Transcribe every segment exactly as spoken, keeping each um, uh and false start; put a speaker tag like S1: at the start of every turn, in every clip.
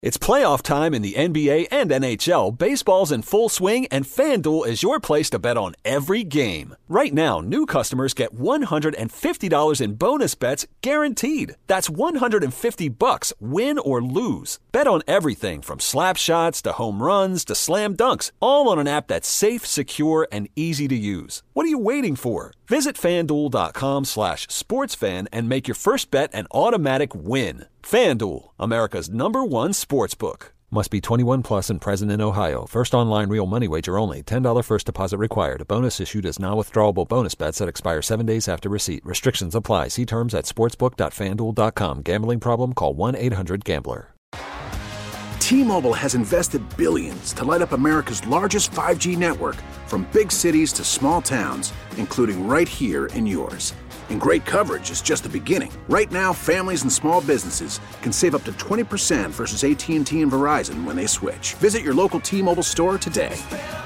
S1: It's playoff time in the N B A and N H L. Baseball's in full swing, and FanDuel is your place to bet on every game. Right now, new customers get one hundred fifty dollars in bonus bets guaranteed. That's one hundred fifty bucks, win or lose. Bet on everything from slap shots to home runs to slam dunks, all on an app that's safe, secure, and easy to use. What are you waiting for? Visit FanDuel.com slash sportsfan and make your first bet an automatic win. FanDuel, America's number one sportsbook. Must be twenty-one plus and present in Ohio. First online real money wager only. ten dollars first deposit required. A bonus issued as non-withdrawable bonus bets that expire seven days after receipt. Restrictions apply. See terms at sportsbook dot fan duel dot com. Gambling problem? Call one eight hundred gambler.
S2: T-Mobile has invested billions to light up America's largest five G network, from big cities to small towns, including right here in yours. And great coverage is just the beginning. Right now, families and small businesses can save up to twenty percent versus A T and T and Verizon when they switch. Visit your local T-Mobile store today.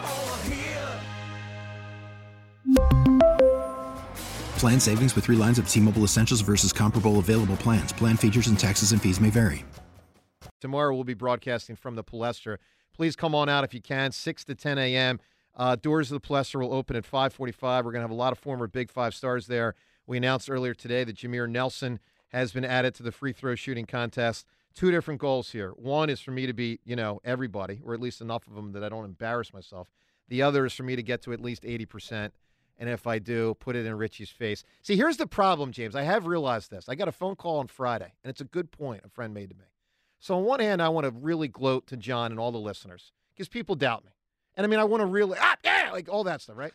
S3: Plan savings with three lines of T-Mobile Essentials versus comparable available plans. Plan features and taxes and fees may vary.
S4: Tomorrow we'll be broadcasting from the Palestra. Please come on out if you can, six to ten a.m. Uh, doors of the Palestra will open at five forty-five. We're going to have a lot of former Big Five stars there. We announced earlier today that Jameer Nelson has been added to the free throw shooting contest. Two different goals here. One is for me to beat, you know, everybody, or at least enough of them that I don't embarrass myself. The other is for me to get to at least eighty percent. And if I do, put it in Richie's face. See, here's the problem, James. I have realized this. I got a phone call on Friday, and it's a good point a friend made to me. So on one hand, I want to really gloat to John and all the listeners because people doubt me. And I mean, I want to really, ah, yeah, like all that stuff, right?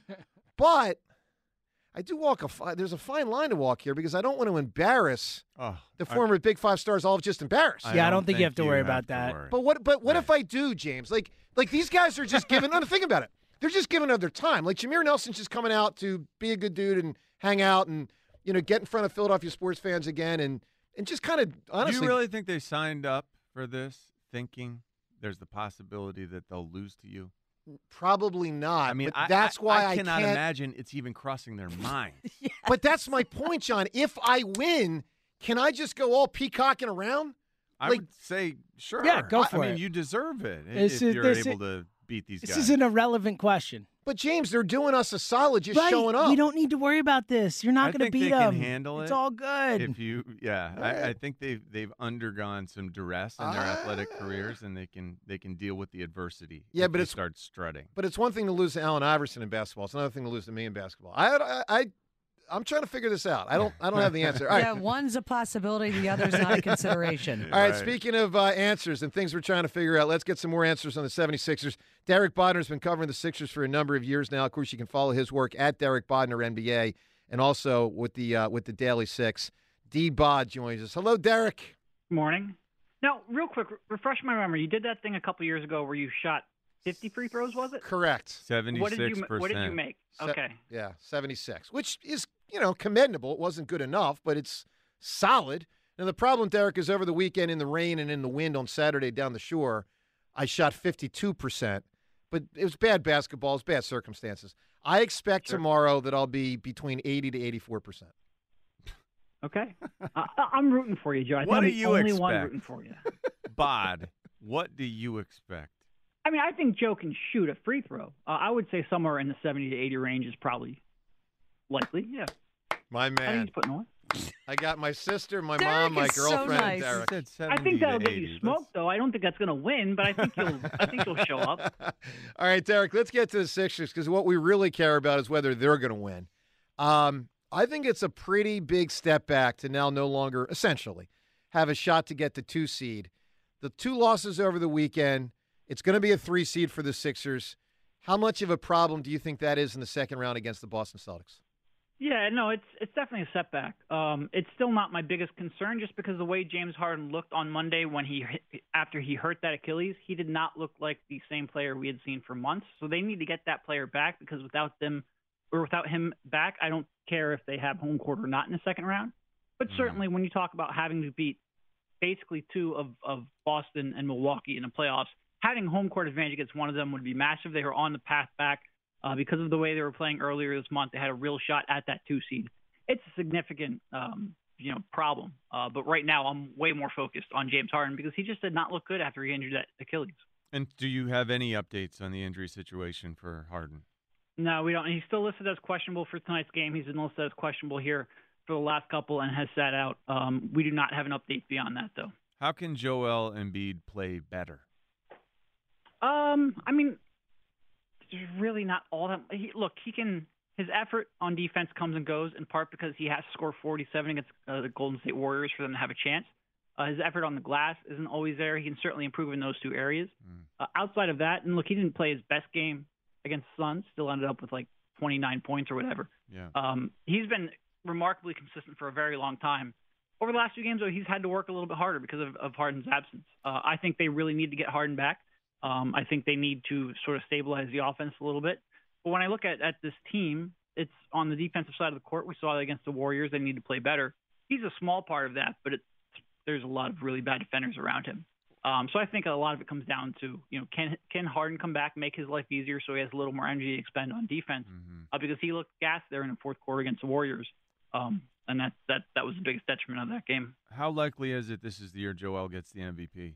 S4: But I do walk a fi- there's a fine line to walk here because I don't want to embarrass
S5: oh,
S4: the former I, Big Five stars I'll just embarrassed.
S6: I yeah, I don't think, think you have to worry about that.
S5: Worry.
S4: But what but what
S5: right.
S4: if I do, James? Like like these guys are just giving no, think about it. They're just giving up their time. Like Jameer Nelson's just coming out to be a good dude and hang out and, you know, get in front of Philadelphia sports fans again and and just kind of honestly.
S5: Do you really think they signed up for this thinking there's the possibility that they'll lose to you?
S4: Probably not.
S5: I mean,
S4: but
S5: I,
S4: that's
S5: I,
S4: why
S5: I
S4: I
S5: cannot
S4: can't...
S5: imagine it's even crossing their mind.
S4: Yes. But that's my point, John. If I win, can I just go all peacocking around?
S5: I
S4: like,
S5: would say, sure.
S6: Yeah, go for
S5: I,
S6: it.
S5: I mean, you deserve it
S6: This
S5: if
S6: is-
S5: you're
S6: this
S5: able
S6: is-
S5: to beat these
S6: This
S5: guys.
S6: is an irrelevant question.
S4: But, James, they're doing us a solid just
S6: right.
S4: showing up.
S6: We don't need to worry about this. You're not
S5: I
S6: going to
S5: think
S6: beat
S5: they
S6: them.
S5: can handle
S6: It's
S5: it
S6: all good.
S5: If you, yeah, I, I think they've they've undergone some duress in their
S4: Ah.
S5: athletic careers, and they can they can deal with the adversity.
S4: Yeah,
S5: if
S4: but
S5: they
S4: it's-
S5: start strutting.
S4: But it's one thing to lose to Allen Iverson in basketball. It's another thing to lose to me in basketball. I, I, I I'm trying to figure this out. I don't I don't have the answer. All right.
S7: Yeah, one's a possibility, the other's not a consideration.
S4: All right,
S5: Right.
S4: speaking of uh, answers and things we're trying to figure out, let's get some more answers on the seventy-sixers. Derek Bodner's been covering the Sixers for a number of years now. Of course, you can follow his work at Derek Bodner N B A and also with the uh, with the Daily Six. D. Bod joins us. Hello, Derek.
S8: Morning. Now, real quick, re- refresh my memory. You did that thing a couple years ago where you shot fifty free throws, was it?
S4: Correct.
S5: Seventy
S8: What did
S5: six
S8: you
S5: percent.
S8: What did you make?
S4: Se-
S8: Okay.
S4: Yeah, seventy-six, which is, you know, commendable. It wasn't good enough, but it's solid. Now, the problem, Derek, is over the weekend in the rain and in the wind on Saturday down the shore, I shot fifty-two percent. But it was bad basketball. It was bad circumstances. I expect
S8: Sure.
S4: tomorrow that I'll be between eighty to eighty-four percent.
S8: Okay. I, I'm rooting for you, Joe. I think
S5: What
S8: I'm
S5: do
S8: the
S5: you
S8: only one
S5: expect?
S8: rooting for you.
S5: Bod, what do you expect?
S8: I mean, I think Joe can shoot a free throw. Uh, I would say somewhere in the seventy to eighty range is probably likely. Yeah.
S4: My
S8: I think
S4: man.
S8: he's putting on.
S4: I got my sister, my
S7: Derek
S4: mom, my
S7: is so
S4: girlfriend,
S7: nice.
S4: and Derek.
S5: You said
S8: I think
S5: seventy
S8: that'll
S5: to
S8: get you
S5: eighty.
S8: smoked, though. I don't think that's going to win, but I think you'll. I think you'll show up.
S4: All right, Derek, let's get to the Sixers because what we really care about is whether they're going to win. Um, I think it's a pretty big step back to now no longer, essentially, have a shot to get the two seed. The two losses over the weekend, it's going to be a three seed for the Sixers. How much of a problem do you think that is in the second round against the Boston Celtics?
S8: Yeah, no, it's it's definitely a setback. Um, it's still not my biggest concern, just because the way James Harden looked on Monday when he after he hurt that Achilles, he did not look like the same player we had seen for months. So they need to get that player back, because without them or without him back, I don't care if they have home court or not in the second round. But mm-hmm. certainly, when you talk about having to beat basically two of of Boston and Milwaukee in the playoffs, having home court advantage against one of them would be massive. They were on the path back. Uh, because of the way they were playing earlier this month, they had a real shot at that two seed. It's a significant um, you know, problem. Uh, but right now, I'm way more focused on James Harden because he just did not look good after he injured that Achilles.
S5: And do you have any updates on the injury situation for Harden?
S8: No, we don't. He's still listed as questionable for tonight's game. He's been listed as questionable here for the last couple and has sat out. Um, we do not have an update beyond that, though.
S5: How can Joel Embiid play better?
S8: Um, I mean, there's really not all that. He, look, he can. His effort on defense comes and goes in part because he has to score forty-seven against uh, the Golden State Warriors for them to have a chance. Uh, his effort on the glass isn't always there. He can certainly improve in those two areas. Mm. Uh, outside of that, and look, he didn't play his best game against the Suns. Still ended up with like twenty-nine points or whatever.
S5: Yeah.
S8: Um, he's been remarkably consistent for a very long time. Over the last few games, though, he's had to work a little bit harder because of, of Harden's absence. Uh, I think they really need to get Harden back. Um, I think they need to sort of stabilize the offense a little bit. But when I look at, at this team, it's on the defensive side of the court. We saw that against the Warriors. They need to play better. He's a small part of that, but it's, there's a lot of really bad defenders around him. Um, so I think a lot of it comes down to, you know, can can Harden come back, make his life easier so he has a little more energy to expend on defense? Mm-hmm. Uh, because he looked gassed there in the fourth quarter against the Warriors. Um, and that, that, that was the biggest detriment of that game.
S5: How likely is it this is the year Joel gets the M V P?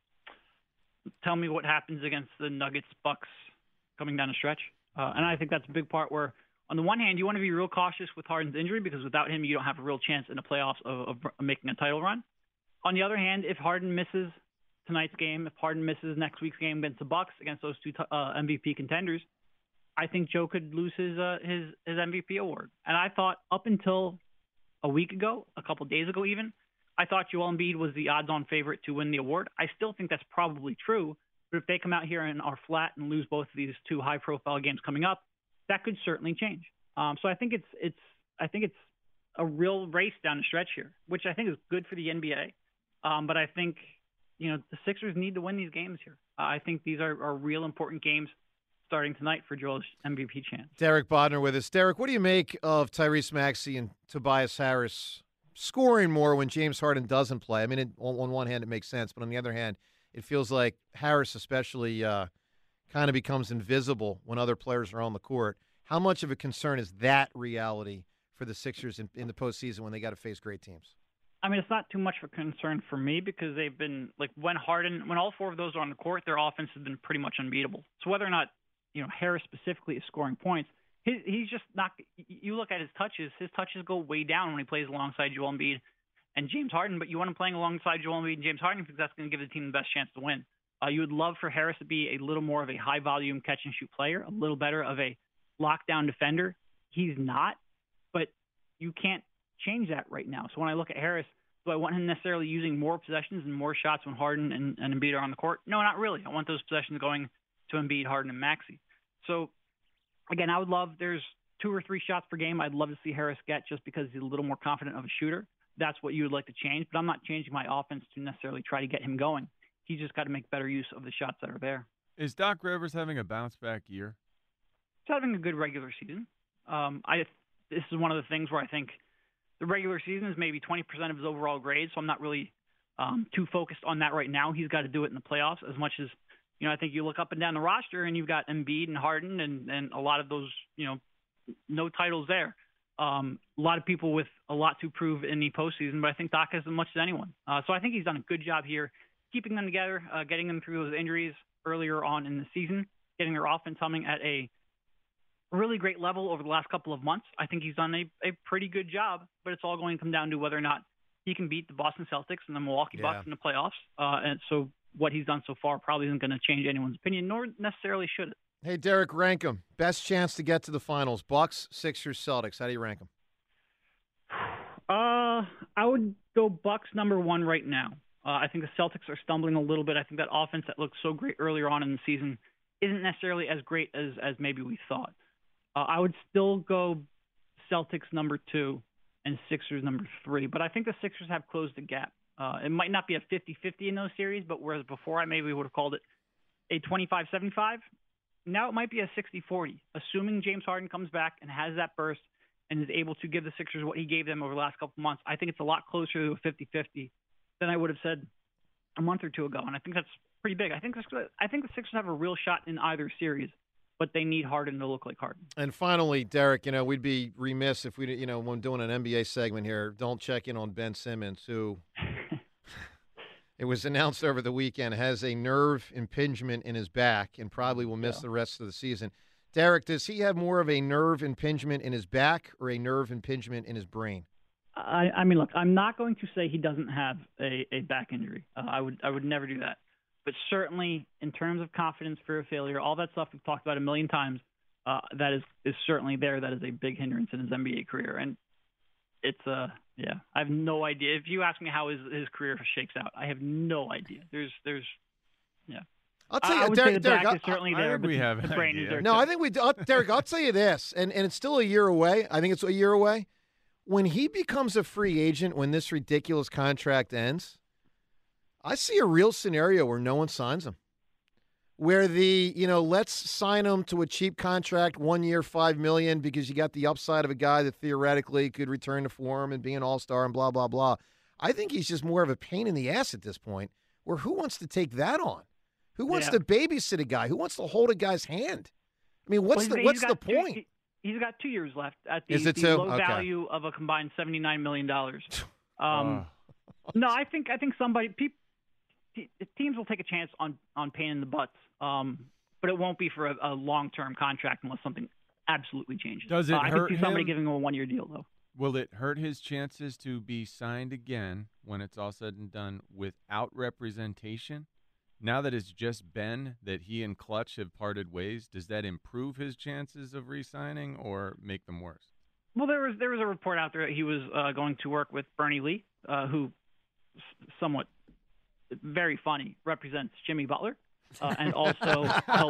S8: Tell me what happens against the Nuggets, Bucks coming down the stretch. Uh, and I think that's a big part where, on the one hand, you want to be real cautious with Harden's injury because without him, you don't have a real chance in the playoffs of, of making a title run. On the other hand, if Harden misses tonight's game, if Harden misses next week's game against the Bucks, against those two uh, M V P contenders, I think Joe could lose his uh, his his M V P award. And I thought up until a week ago, a couple days ago even, I thought Joel Embiid was the odds-on favorite to win the award. I still think that's probably true, but if they come out here and are flat and lose both of these two high-profile games coming up, that could certainly change. Um, so I think it's it's I think it's a real race down the stretch here, which I think is good for the N B A. Um, but I think you know the Sixers need to win these games here. Uh, I think these are, are real important games starting tonight for Joel's M V P chance.
S4: Derek Bodner with us. Derek, what do you make of Tyrese Maxey and Tobias Harris scoring more when James Harden doesn't play? I mean, it, on, on one hand, it makes sense, but on the other hand, it feels like Harris especially uh, kind of becomes invisible when other players are on the court. How much of a concern is that reality for the Sixers in, in the postseason when they got to face great teams?
S8: I mean, it's not too much of a concern for me because they've been, like, when Harden, when all four of those are on the court, their offense has been pretty much unbeatable. So whether or not, you know, Harris specifically is scoring points, his, he's just not, you look at his touches, his touches go way down when he plays alongside Joel Embiid and James Harden, but you want him playing alongside Joel Embiid and James Harden because that's going to give the team the best chance to win. Uh, you would love for Harris to be a little more of a high-volume catch-and-shoot player, a little better of a lockdown defender. He's not, but you can't change that right now. So when I look at Harris, do I want him necessarily using more possessions and more shots when Harden and, and Embiid are on the court? No, not really. I want those possessions going to Embiid, Harden, and Maxey. So, again, I would love there's two or three shots per game I'd love to see Harris get just because he's a little more confident of a shooter. That's what you would like to change, but I'm not changing my offense to necessarily try to get him going. He's just got to make better use of the shots that are there.
S5: Is Doc Rivers having a bounce-back year?
S8: He's having a good regular season. Um, I This is one of the things where I think the regular season is maybe twenty percent of his overall grade, so I'm not really um, too focused on that right now. He's got to do it in the playoffs as much as, you know, I think you look up and down the roster and you've got Embiid and Harden and, and a lot of those, you know, no titles there. Um, a lot of people with a lot to prove in the postseason, but I think Doc has as much as anyone. Uh, so I think he's done a good job here, keeping them together, uh, getting them through those injuries earlier on in the season, getting their offense humming at a really great level over the last couple of months. I think he's done a, a pretty good job, but it's all going to come down to whether or not he can beat the Boston Celtics and the Milwaukee
S4: Yeah.
S8: Bucks in the playoffs. Uh, and so what he's done so far probably isn't going to change anyone's opinion, nor necessarily should it.
S4: Hey, Derek, rank them. Best chance to get to the finals, Bucks, Sixers, Celtics. How do you rank them?
S8: Uh, I would go Bucks number one right now. Uh, I think the Celtics are stumbling a little bit. I think that offense that looked so great earlier on in the season isn't necessarily as great as, as maybe we thought. Uh, I would still go Celtics number two and Sixers number three, but I think the Sixers have closed the gap. Uh, it might not be a fifty-fifty in those series, but whereas before I maybe would have called it a twenty-five seventy-five, now it might be a sixty forty, assuming James Harden comes back and has that burst and is able to give the Sixers what he gave them over the last couple months. I think it's a lot closer to a fifty-fifty than I would have said a month or two ago, and I think that's pretty big. I think I think the Sixers have a real shot in either series. but they need Harden to look like Harden.
S4: And finally, Derek, you know, we'd be remiss if we, you know, when doing an N B A segment here, don't check in on Ben Simmons, who it was announced over the weekend has a nerve impingement in his back and probably will miss yeah. the rest of the season. Derek, does he have more of a nerve impingement in his back or a nerve impingement in his brain?
S8: I, I mean, look, I'm not going to say he doesn't have a, a back injury. Uh, I would I would never do that. But certainly, in terms of confidence, fear of failure, all that stuff we've talked about a million times, uh, that is, is certainly there. That is a big hindrance in his N B A career. And it's, uh, yeah, I have no idea. If you ask me how his, his career shakes out, I have no idea. There's, there's, yeah.
S4: I'll tell you,
S8: I, I would
S4: Derek,
S8: say the
S4: Derek,
S8: back
S4: I,
S8: is certainly
S5: I
S8: there,
S5: think
S8: but
S5: we
S8: the,
S5: have
S8: the
S5: an
S8: brain
S5: idea.
S8: is there
S4: No,
S8: too.
S4: I think we do. Uh, Derek, I'll tell you this, and, and it's still a year away. I think it's a year away. When he becomes a free agent, when this ridiculous contract ends, I see a real scenario where no one signs him. Where the, you know, let's sign him to a cheap contract, one year, five million dollars, because you got the upside of a guy that theoretically could return to form and be an all-star and blah, blah, blah. I think he's just more of a pain in the ass at this point, where who wants to take that on? Who wants
S8: yeah.
S4: to babysit a guy? Who wants to hold a guy's hand? I mean, what's
S8: well,
S4: the what's the
S8: two,
S4: point?
S8: he, he's got two years left at the,
S4: Is it
S8: the
S4: two?
S8: low
S4: Okay.
S8: value of a combined seventy-nine million dollars. Um, oh. No, I think I think somebody pe- teams will take a chance on, on pain in the butts, um, but it won't be for a, a long-term contract unless something absolutely changes.
S5: Does it
S8: uh, I
S5: hurt
S8: could see somebody
S5: him?
S8: giving him a one-year deal, though.
S5: Will it hurt his chances to be signed again when it's all said and done without representation? Now that it's just Ben, that he and Clutch have parted ways, does that improve his chances of re-signing or make them worse?
S8: Well, there was there was a report out there that he was uh, going to work with Bernie Lee, uh, who somewhat very funny represents Jimmy Butler, uh, and also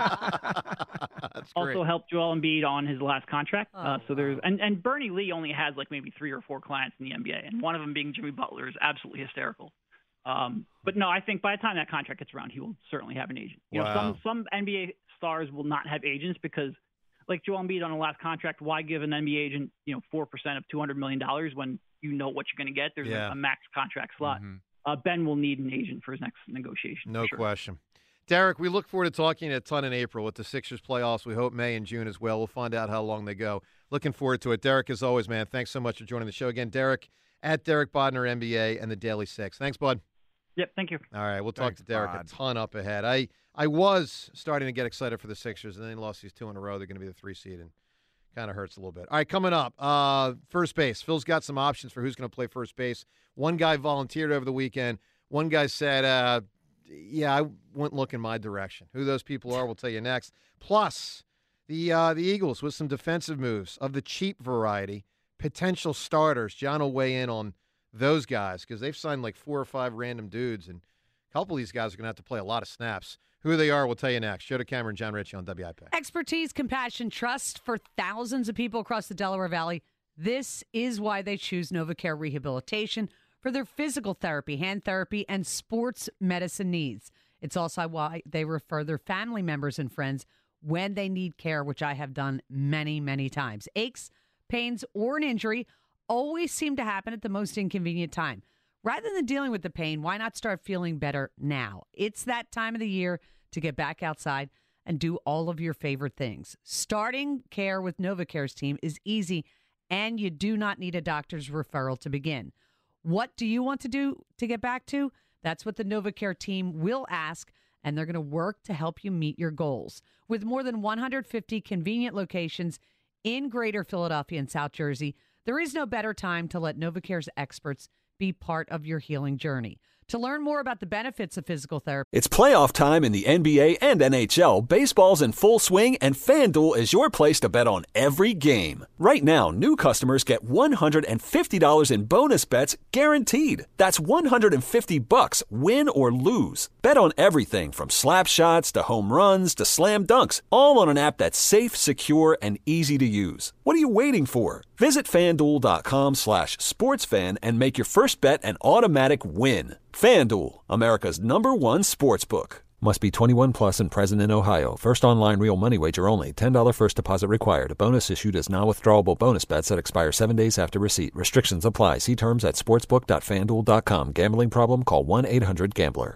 S8: helped also helped Joel Embiid on his last contract.
S7: Oh,
S8: uh, so there's
S7: wow.
S8: and, and Bernie Lee only has like maybe three or four clients in the N B A, and one of them being Jimmy Butler is absolutely hysterical. Um, but no, I think by the time that contract gets around, he will certainly have an agent. You
S4: Wow.
S8: know, some some N B A stars will not have agents because, like Joel Embiid on the last contract, why give an N B A agent, you know, four percent of two hundred million dollars when you know what you're going to get? There's
S4: Yeah.
S8: a, a max contract slot.
S5: Mm-hmm.
S8: Uh, Ben will need an agent for his next negotiation.
S4: No
S8: for sure.
S4: question. Derek, we look forward to talking a ton in April with the Sixers playoffs. We hope May and June as well. We'll find out how long they go. Looking forward to it. Derek, as always, man, thanks so much for joining the show again. Derek at Derek Bodner, N B A, and the Daily Six. Thanks, bud.
S8: Yep, thank you.
S4: All right, we'll talk
S5: Thanks,
S4: to Derek
S5: Bod.
S4: a ton up ahead. I, I was starting to get excited for the Sixers, and then they lost these two in a row. They're going to be the three seed, and kind of hurts a little bit. All right, coming up, uh, first base. Phil's got some options for who's going to play first base. One guy volunteered over the weekend. One guy said, uh, yeah, I wouldn't look in my direction. Who those people are, we'll tell you next. Plus, the uh, the Eagles with some defensive moves of the cheap variety, potential starters. John will weigh in on those guys because they've signed like four or five random dudes, and a couple of these guys are going to have to play a lot of snaps. Who they are, we'll tell you next. Joe Cameron, John Ritchie on W I P.
S7: Expertise, compassion, trust for thousands of people across the Delaware Valley. This is why they choose NovaCare Rehabilitation for their physical therapy, hand therapy, and sports medicine needs. It's also why they refer their family members and friends when they need care, which I have done many, many times. Aches, pains, or an injury always seem to happen at the most inconvenient time. Rather than dealing with the pain, why not start feeling better now? It's that time of the year to get back outside and do all of your favorite things. Starting care with NovaCare's team is easy, and you do not need a doctor's referral to begin. What do you want to do to get back to? That's what the NovaCare team will ask, and they're going to work to help you meet your goals. With more than one hundred fifty convenient locations in Greater Philadelphia and South Jersey, there is no better time to let NovaCare's experts be part of your healing journey. To learn more about the benefits of physical therapy,
S1: It's playoff time in the N B A and N H L. Baseball's in full swing, and FanDuel is your place to bet on every game. Right now, new customers get one hundred fifty dollars in bonus bets guaranteed. That's one hundred fifty bucks, win or lose. Bet on everything from slap shots to home runs to slam dunks, all on an app that's safe, secure, and easy to use. What are you waiting for? Visit FanDuel.com slash sportsfan and make your first bet an automatic win. FanDuel, America's number one sportsbook. Must be twenty-one plus and present in Ohio. First online real money wager only. ten dollars first deposit required. Bonus issued as non-withdrawable bonus bets that expire seven days after receipt. Restrictions apply. See terms at sportsbook dot fanduel dot com. Gambling problem? Call one eight hundred gambler.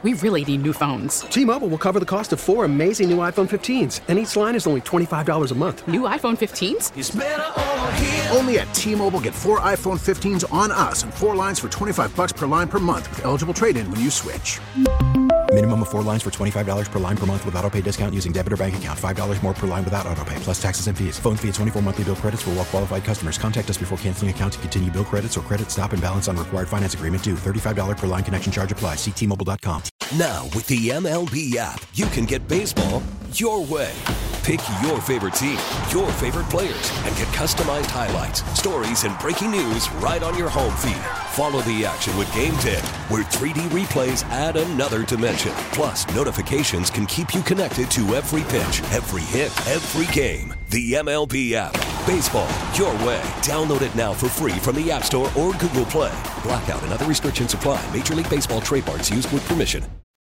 S9: we really need new phones.
S10: T-Mobile will cover the cost of four amazing new iPhone fifteens, and each line is only twenty-five dollars a month.
S9: New iPhone fifteens?
S2: It's better over here. Only at T-Mobile, get four iPhone fifteens on us and four lines for twenty-five bucks per line per month with eligible trade-in when you switch.
S3: Minimum of four lines for twenty-five dollars per line per month with autopay discount using debit or bank account. five dollars more per line without autopay, plus taxes and fees. Phone fee at twenty-four monthly bill credits for well-qualified customers. Contact us before canceling account to continue bill credits or credit stop and balance on required finance agreement due. thirty-five dollars per line connection charge applies. See T Mobile dot com.
S11: Now, with the M L B app, you can get baseball your way. Pick your favorite team, your favorite players, and get customized highlights, stories, and breaking news right on your home feed. Follow the action with Game Day, where three D replays add another dimension. Plus, notifications can keep you connected to every pitch, every hit, every game. The M L B app. Baseball your way. Download it now for free from the App Store or Google Play. Blackout and other restrictions apply. Major League Baseball trademarks used with permission.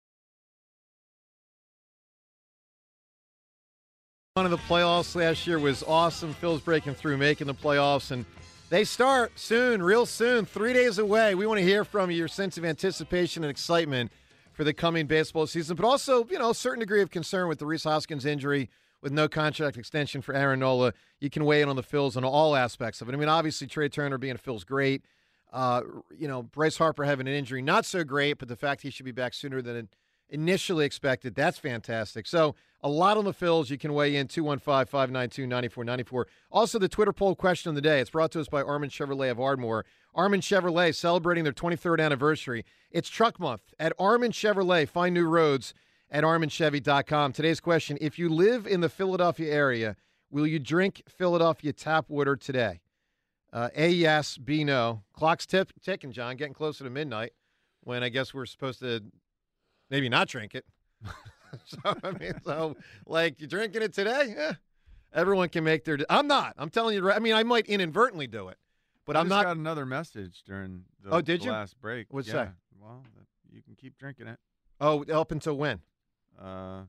S4: One of the playoffs last year was awesome. Phil's breaking through, making the playoffs, and they start soon, real soon, three days away. We want to hear from you, your sense of anticipation and excitement for the coming baseball season, but also, you know, a certain degree of concern with the Rhys Hoskins injury with no contract extension for Aaron Nola. You can weigh in on the Phils on all aspects of it. I mean, obviously, Trey Turner being a Phil's great. Uh, you know, Bryce Harper having an injury, not so great, but the fact he should be back sooner than initially expected, that's fantastic. So a lot on the Phils. You can weigh in, two one five, five nine two, nine four nine four. Also, the Twitter poll question of the day. It's brought to us by Armin Chevrolet of Ardmore. Armin Chevrolet celebrating their twenty-third anniversary. It's Truck Month at Armin Chevrolet. Find new roads at armin chevy dot com. Today's question, if you live in the Philadelphia area, will you drink Philadelphia tap water today? Uh, A, yes. B, no. Clock's tip, ticking, John, getting closer to midnight when I guess we're supposed to maybe not drink it. so, I mean, so, like, you drinking it today? Yeah. Everyone can make their – I'm not. I'm telling you. I mean, I might inadvertently do it, but
S5: I
S4: I'm
S5: just
S4: not –
S5: got another message during the,
S4: oh, did
S5: the
S4: you?
S5: last break.
S4: What's
S5: yeah.
S4: that?
S5: Well, you can keep drinking it.
S4: Oh, up until when?
S5: Uh,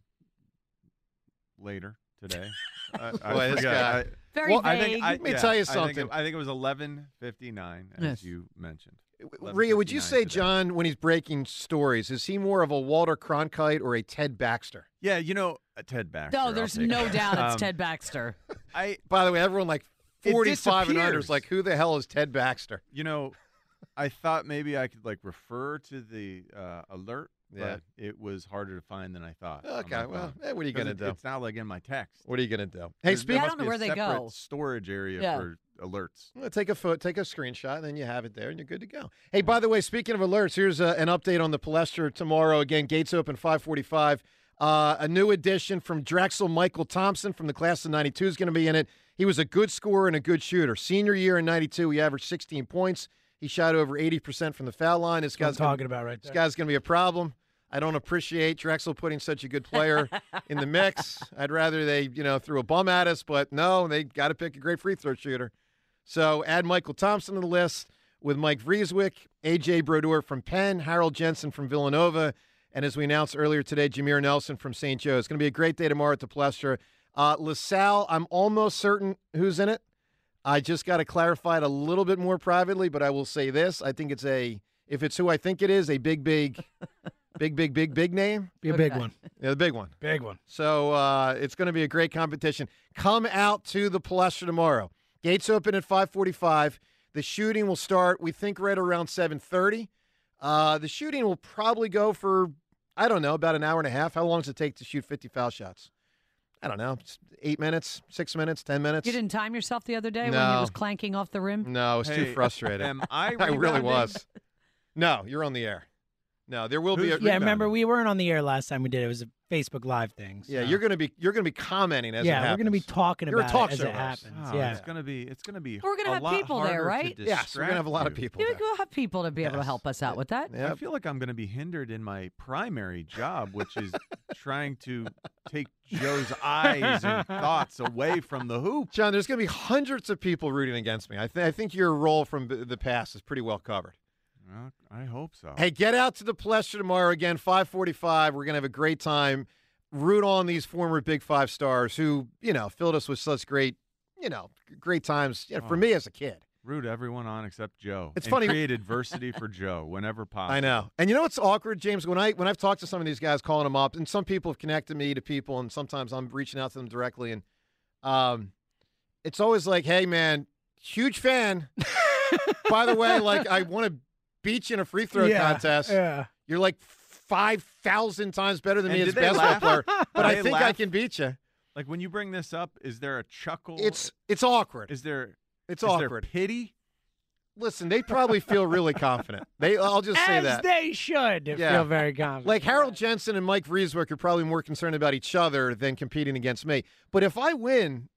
S5: later today. I,
S4: Boy,
S5: I
S4: this
S5: forgot.
S4: guy.
S5: I,
S7: Very
S5: well, I
S7: vague.
S5: think, I,
S4: Let me
S5: yeah,
S4: tell you
S5: I think
S4: something.
S5: it- I think it was eleven fifty-nine, as
S7: Yes.
S5: you mentioned.
S4: Rhea, would you say,
S5: today.
S4: John, when he's breaking stories, is he more of a Walter Cronkite or a Ted Baxter?
S5: Yeah, you know, uh, Ted Baxter.
S7: No,
S5: I'll
S7: there's
S5: take
S7: no
S5: it.
S7: doubt it's
S5: Um,
S7: Ted Baxter.
S5: I,
S4: By the way, everyone like
S5: It
S4: forty-five and under is
S5: disappears.
S4: like, who the hell is Ted Baxter?
S5: you know, I thought maybe I could like refer to the uh, alert,
S4: Yeah.
S5: but it was harder to find than I thought. on
S4: Okay,
S5: my
S4: well,
S5: phone.
S4: eh, what are you
S5: 'Cause
S4: going to
S5: it-
S4: do?
S5: It's not like in my text.
S4: What are you going to do? Hey,
S5: There's-
S4: speak,
S5: there
S7: I
S5: must
S7: don't know
S5: be
S7: where
S5: a
S7: they
S5: separate
S7: go.
S5: storage area
S7: Yeah.
S5: for alerts.
S4: well, take a photo, take a screenshot, and then you have it there, and you're good to go. Hey, by the way, speaking of alerts, here's uh, an update on the Palestra tomorrow. Again, gates open five forty-five. Uh, a new addition from Drexel, Michael Thompson from the class of ninety-two is going to be in it. He was a good scorer and a good shooter. Senior year in ninety-two, he averaged sixteen points. He shot over eighty percent from the foul line. This
S6: That's what I'm
S4: guy's gonna,
S6: talking about right
S4: This
S6: there.
S4: guy's going to be a problem. I don't appreciate Drexel putting such a good player in the mix. I'd rather they, you know, threw a bum at us, but no, they got to pick a great free throw shooter. So add Michael Thompson to the list with Mike Vrieswick, A J Brodeur from Penn, Harold Jensen from Villanova, and as we announced earlier today, Jameer Nelson from Saint Joe. It's going to be a great day tomorrow at the Palestra. Uh, LaSalle, I'm almost certain who's in it. I just got to clarify it a little bit more privately, but I will say this. I think it's a, if it's who I think it is, a big, big, big, big, big, big name.
S6: Be a big
S7: Okay.
S6: one.
S4: Yeah, the big one.
S6: Big one.
S4: So uh, it's going to be a great competition. Come out to the Palestra tomorrow. Gates open at five forty-five. The shooting will start, we think, right around seven thirty. Uh, the shooting will probably go for, I don't know, about an hour and a half. How long does it take to shoot fifty foul shots? I don't know, eight minutes, six minutes, ten minutes?
S7: You didn't time yourself the other day when
S4: No.
S7: he was clanking off the rim?
S4: No, I was too
S5: Hey,
S4: frustrated.
S5: Am I
S4: I really
S5: rebounding?
S4: was. No, you're on the air. No, there will be a
S5: Who's
S6: Yeah,
S5: rebounding?
S6: remember we weren't on the air last time we did it. It was a Facebook Live thing.
S4: Yeah,
S6: so-
S4: you're gonna be you're gonna be commenting as it
S6: yeah,
S4: happens.
S6: we're gonna be talking
S4: You're a
S6: about
S4: talk
S6: it as
S4: show
S6: it
S4: host.
S6: happens.
S5: Oh,
S6: yeah,
S5: it's gonna be. It's gonna be.
S7: We're gonna
S5: a
S7: have
S5: lot
S7: people there,
S5: harder to
S7: right?
S4: Yes, we're gonna have a lot of
S5: distract
S4: people.
S7: Yeah,
S4: there.
S7: we'll have people to be able to
S4: Yes.
S7: help us out with that.
S5: I
S4: Yep.
S5: feel like I'm going to be hindered in my primary job, which is trying to take Joe's eyes and thoughts away from the hoop.
S4: John, there's going to be hundreds of people rooting against me. I, th- I think your role from b- the past is pretty well covered.
S5: Well, I hope so.
S4: Hey, get out to the Palestra tomorrow again, five forty-five. We're going to have a great time. Root on these former Big Five stars who, you know, filled us with such great, you know, great times you know, for
S5: Oh.
S4: me as a kid.
S5: root everyone on except Joe.
S4: It's
S5: and
S4: funny.
S5: Create adversity for Joe whenever possible.
S4: I know. And you know what's awkward, James? When, I, when I've talked to some of these guys, calling them up, and some people have connected me to people, and sometimes I'm reaching out to them directly, and um, it's always like, hey, man, huge fan. By the way, like, I want to beat you in a free throw
S6: Yeah,
S4: contest.
S6: yeah.
S4: You're like five thousand times better than
S5: And
S4: me
S5: did
S4: as a
S5: they
S4: basketball
S5: laugh?
S4: player, but
S5: Did
S4: I
S5: they
S4: think I
S5: laugh?
S4: can beat you.
S5: Like when you bring this up, is there a chuckle?
S4: It's it's awkward.
S5: Is there
S4: It's
S5: is
S4: awkward.
S5: there pity?
S4: Listen, they probably feel really confident. They, I'll just say
S6: As
S4: that.
S6: they should
S4: Yeah.
S6: feel very confident.
S4: Like Harold Jensen and Mike Vrieswick are probably more concerned about each other than competing against me. But if I win,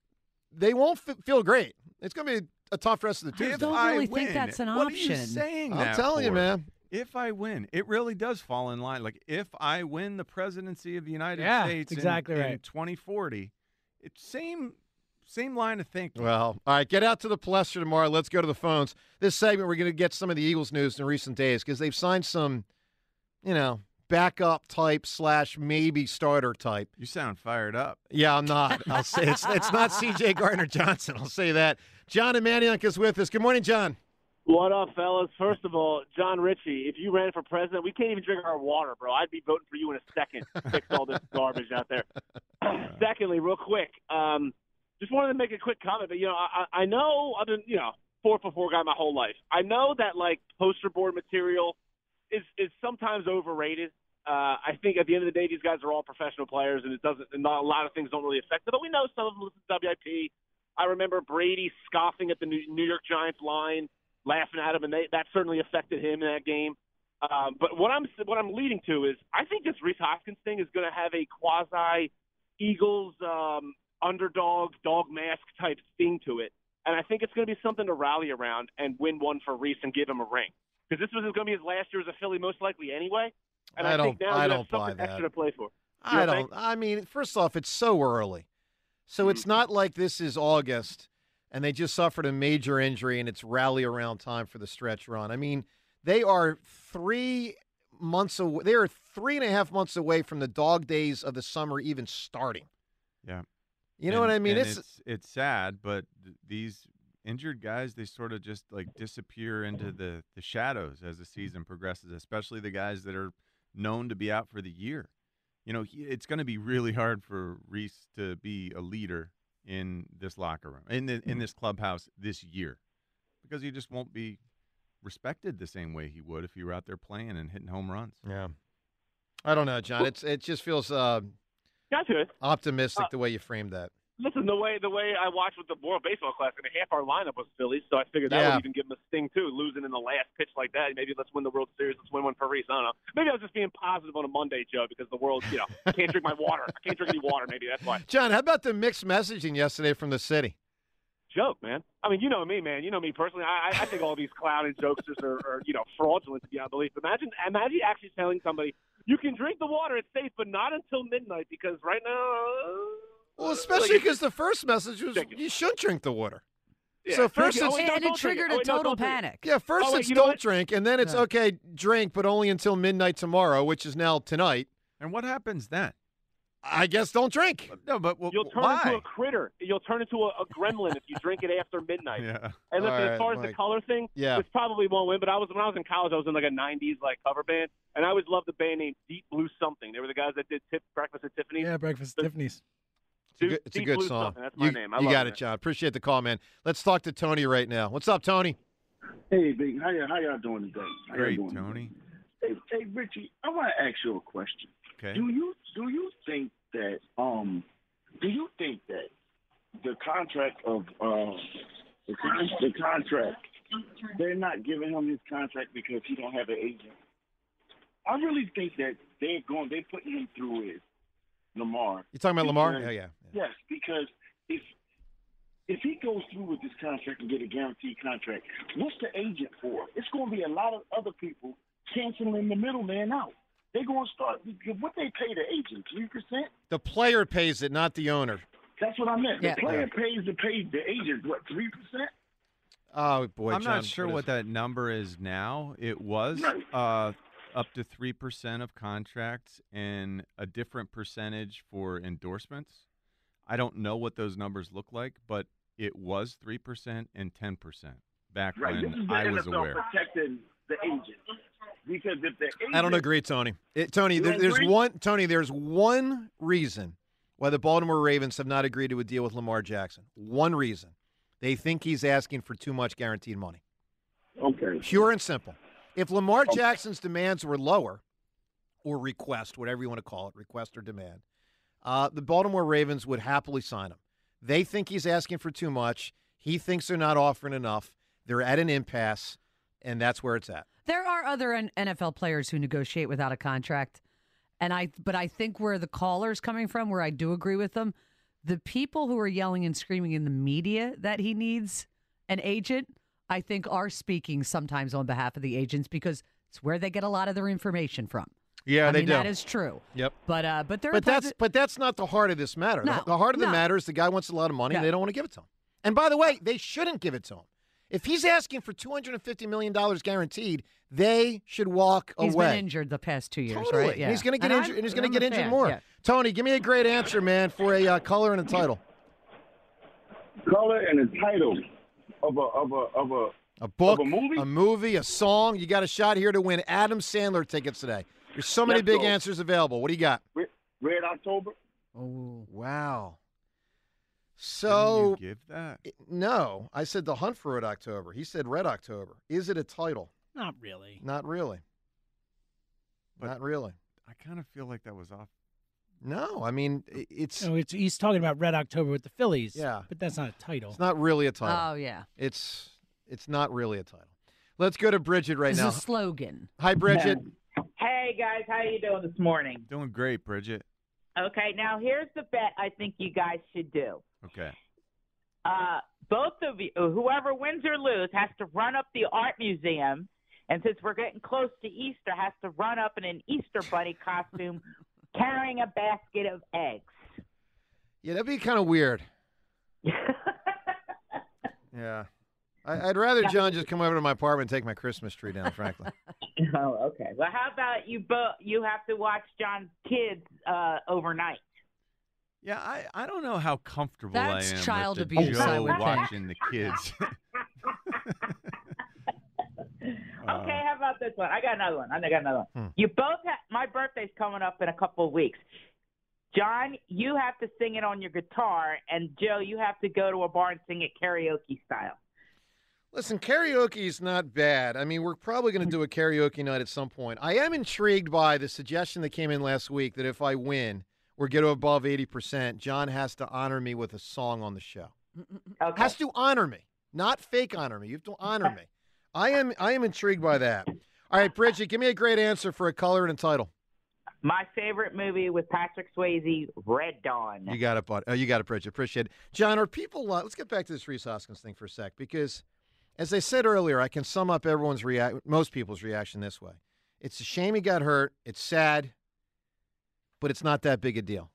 S4: they won't f- feel great. It's going to be a tough rest of the
S7: I
S4: Tuesday.
S7: don't
S5: I
S7: really think
S5: win,
S7: that's an
S5: what
S7: option.
S5: Are you saying
S4: I'm
S5: that
S4: telling you,
S5: for?
S4: man.
S5: If I win, it really does fall in line. Like if I win the presidency of the United
S6: Yeah,
S5: States in-
S6: exactly
S5: in,
S6: right.
S5: twenty forty, it's same same line of thinking.
S4: Well, all right, get out to the Palestra tomorrow. Let's go to the phones. This segment, we're going to get some of the Eagles news in recent days because they've signed some, you know, backup type slash maybe starter type.
S5: You sound fired up.
S4: Yeah, I'm not. I'll say it's it's not C J Gardner Johnson. I'll say that. John and Manioc is with us. Good morning, John.
S12: What up, fellas? First of all, John Ritchie, if you ran for president, we can't even drink our water, bro. I'd be voting for you in a second to fix all this garbage out there. Secondly, real quick, um, just wanted to make a quick comment. But, you know, I, I know I've been, you know, four for four guy my whole life. I know that, like, poster board material is, is sometimes overrated. Uh, I think at the end of the day, these guys are all professional players, and it doesn't, and not, a lot of things don't really affect them. But we know some of them listen to W I P. I remember Brady scoffing at the New New York Giants line, laughing at him, and they, that certainly affected him in that game. Um, but what I'm what I'm leading to is I think this Reese Hoskins thing is going to have a quasi Eagles um, underdog dog mask type thing to it, and I think it's going to be something to rally around and win one for Reese and give him a ring because this was going to be his last year as a Philly most likely anyway. And I,
S4: I
S12: think
S4: don't-
S12: now
S4: I
S12: you
S4: don't
S12: have
S4: buy
S12: something
S4: that.
S12: extra to play for. You
S4: I
S12: don't
S4: don't.
S12: think?
S4: I mean, first off, it's so early. So it's not like this is August and they just suffered a major injury and it's rally around time for the stretch run. I mean, they are three months away. They are three and a half months away from the dog days of the summer even starting.
S5: Yeah.
S4: You know
S5: And-
S4: what I mean?
S5: and
S4: It's,
S5: it's it's sad, but th- these injured guys, they sort of just like disappear into the, the shadows as the season progresses, especially the guys that are known to be out for the year. You know, he, it's going to be really hard for Reese to be a leader in this locker room, in the, in this clubhouse this year, because he just won't be respected the same way he would if he were out there playing and hitting home runs.
S4: yeah. I don't know, John. It's it just feels uh,
S12: Gotcha.
S4: optimistic
S12: Uh,
S4: the way you framed that.
S12: Listen, the way the way I watched with the World Baseball Classic, and half our lineup was Phillies, so I figured that
S4: Yeah.
S12: would even give them a sting too, losing in the last pitch like that. Maybe let's win the World Series. Let's win one for Reese. I don't know. Maybe I was just being positive on a Monday, Joe, because the world, you know, I can't drink my water. I can't drink any water. Maybe that's why.
S4: John, how about the mixed messaging yesterday from the city?
S12: Joke, man. I mean, you know me, man. You know me personally. I, I think all these clown and jokesters are, are, you know, fraudulent beyond belief. Imagine, imagine actually telling somebody you can drink the water, it's safe, but not until midnight because right now.
S4: Well, especially because the first message was you should drink the water.
S12: Yeah,
S4: so first
S12: drink it.
S4: it's
S12: Oh, wait, no,
S7: and it
S12: don't drink
S7: triggered
S12: Oh,
S7: a
S12: wait, no,
S7: total
S12: don't drink it.
S7: panic.
S4: Yeah, first
S12: Oh, wait,
S4: it's
S12: you know
S4: don't
S12: what?
S4: drink, and then it's
S12: Yeah.
S4: okay, drink, but only until midnight tomorrow, which is now tonight.
S5: And what happens then?
S4: I guess don't drink.
S5: No, but w-
S12: You'll turn
S5: why?
S12: into a critter. You'll turn into a, a gremlin if you drink it after midnight.
S5: Yeah.
S12: And listen,
S4: All right,
S12: as far as
S4: Mike.
S12: the color thing,
S4: Yeah.
S12: this probably won't win. But I was when I was in college, I was in like a nineties like cover band, and I always loved the band named Deep Blue Something. They were the guys that did Tip Breakfast at Tiffany's.
S6: Yeah, Breakfast at Tiffany's.
S4: It's a good, it's a
S12: Deep
S4: good
S12: Blue
S4: song.
S12: Something. That's my
S4: you
S12: name. I
S4: you
S12: love
S4: got
S12: it,
S4: it, John. Appreciate the call, man. Let's talk to Tony right now. What's up, Tony?
S13: Hey, Big. How y'all, how y'all doing today? How y'all
S5: Great,
S13: doing
S5: Tony.
S13: Today? Hey, hey, Richie. I want to ask you a question.
S5: Okay.
S13: Do you do you think that um do you think that the contract of uh the, con- the contract they're not giving him his contract because he don't have an agent? I really think that they're going they're putting him through it. Lamar.
S4: You talking about Lamar?
S13: Because-
S4: Yeah, yeah.
S13: Yes, because if if he goes through with this contract and get a guaranteed contract, what's the agent for? It's going to be a lot of other people canceling the middleman out. They're going to start what they pay the agent three percent.
S4: The player pays it, not the owner.
S13: That's what I meant.
S7: Yeah.
S13: The player pays to pay the agent what three percent.
S4: Oh boy,
S5: I'm
S4: John,
S5: not sure
S4: what
S5: what
S4: is-
S5: that number is now. It was
S13: Right.
S5: uh, up to three percent of contracts and a different percentage for endorsements. I don't know what those numbers look like, but it was three percent and ten percent back
S13: Right. This is
S5: when
S13: the
S5: I
S13: N
S5: was
S13: F L
S5: aware.
S13: protecting the agent. Because if the agent,
S4: I don't agree, Tony. It, Tony,
S13: You
S4: there,
S13: don't
S4: there's
S13: agree?
S4: one. Tony, there's one reason why the Baltimore Ravens have not agreed to a deal with Lamar Jackson. One reason: they think he's asking for too much guaranteed money.
S13: Okay.
S4: Pure and simple. If Lamar Jackson's demands were lower, or request, whatever you want to call it, request or demand, uh, the Baltimore Ravens would happily sign him. They think he's asking for too much. He thinks they're not offering enough. They're at an impasse, and that's where it's at.
S7: There are other N F L players who negotiate without a contract, and I. But I think where the caller's coming from, where I do agree with them, the people who are yelling and screaming in the media that he needs an agent, I think are speaking sometimes on behalf of the agents because it's where they get a lot of their information from.
S4: Yeah,
S7: I
S4: they
S7: mean,
S4: do.
S7: that is true.
S4: Yep.
S7: But uh, but there.
S4: But
S7: are
S4: that's
S7: posi-
S4: but that's not the heart of this matter.
S7: No,
S4: the, the heart of the
S7: no.
S4: matter is the guy wants a lot of money and
S7: Yeah.
S4: they don't want to give it to him. And by the way, they shouldn't give it to him. If he's asking for two hundred fifty million dollars guaranteed, they should walk
S7: He's
S4: away.
S7: been injured the past two years,
S4: Totally.
S7: right? Yeah.
S4: And he's going to get
S7: And
S4: injured,
S7: I'm-
S4: and he's going to
S7: I'm
S4: get
S7: a
S4: injured
S7: fan,
S4: more.
S7: yeah.
S4: Tony, give me a great answer, man, for a uh, color and a title.
S13: color and the title of a of a of a
S4: A book,
S13: of a movie.
S4: a movie, a song. You got a shot here to win Adam Sandler tickets today. There's so many
S13: Let's
S4: big
S13: go.
S4: answers available. What do you got?
S13: Red, Red October.
S4: Oh, wow. So,
S5: Didn't you give that?
S4: it- no, I said The Hunt for Red October. He said Red October. Is it a title?
S6: Not really.
S4: Not really.
S5: But-
S4: Not really.
S5: I kind of feel like that was off.
S4: No, I mean, i- it's
S6: No, it's, he's talking about Red October with the Phillies.
S4: Yeah.
S6: But that's not a title.
S4: it's not really a title.
S7: Oh yeah.
S4: It's it's not really a title. Let's go to Bridget right
S7: This
S4: now.
S7: is a slogan.
S4: Hi, Bridget.
S14: Hey guys, how you doing this morning?
S5: Doing great, Bridget.
S14: Okay, now here's the bet I think you guys should do.
S5: Okay.
S14: Uh, both of you, whoever wins or lose, has to run up the art museum, and since we're getting close to Easter, has to run up in an Easter bunny costume, carrying a basket of eggs.
S4: Yeah, that'd be kind of weird. Yeah. I, I'd rather John just come over to my apartment and take my Christmas tree down, frankly.
S14: Oh, okay. Well, how about you both? You have to watch John's kids uh, overnight.
S5: Yeah, I, I don't know how comfortable
S7: That's
S5: I am
S7: child
S5: with the
S7: abuse,
S5: Joe
S7: I would think.
S5: watching the kids.
S14: Okay, how about this one? I got another one. I got another one.
S4: Hmm.
S14: You both have my birthday's coming up in a couple of weeks. John, you have to sing it on your guitar, and Joe, you have to go to a bar and sing it karaoke style.
S4: Listen, karaoke is not bad. I mean, we're probably going to do a karaoke night at some point. I am intrigued by the suggestion that came in last week that if I win or get above eighty percent, John has to honor me with a song on the show.
S14: Okay.
S4: Has to honor me, not fake honor me. You have to honor me. I am I am intrigued by that. All right, Bridget, give me a great answer for a color and a title.
S14: My favorite movie with Patrick Swayze, Red Dawn.
S4: You got it, bud. Oh, you got it, Bridget. Appreciate it. John, are people uh, – let's get back to this Reese Hoskins thing for a sec because, as I said earlier, I can sum up everyone's react, most people's reaction this way. It's a shame he got hurt. It's sad, but it's not that big a deal.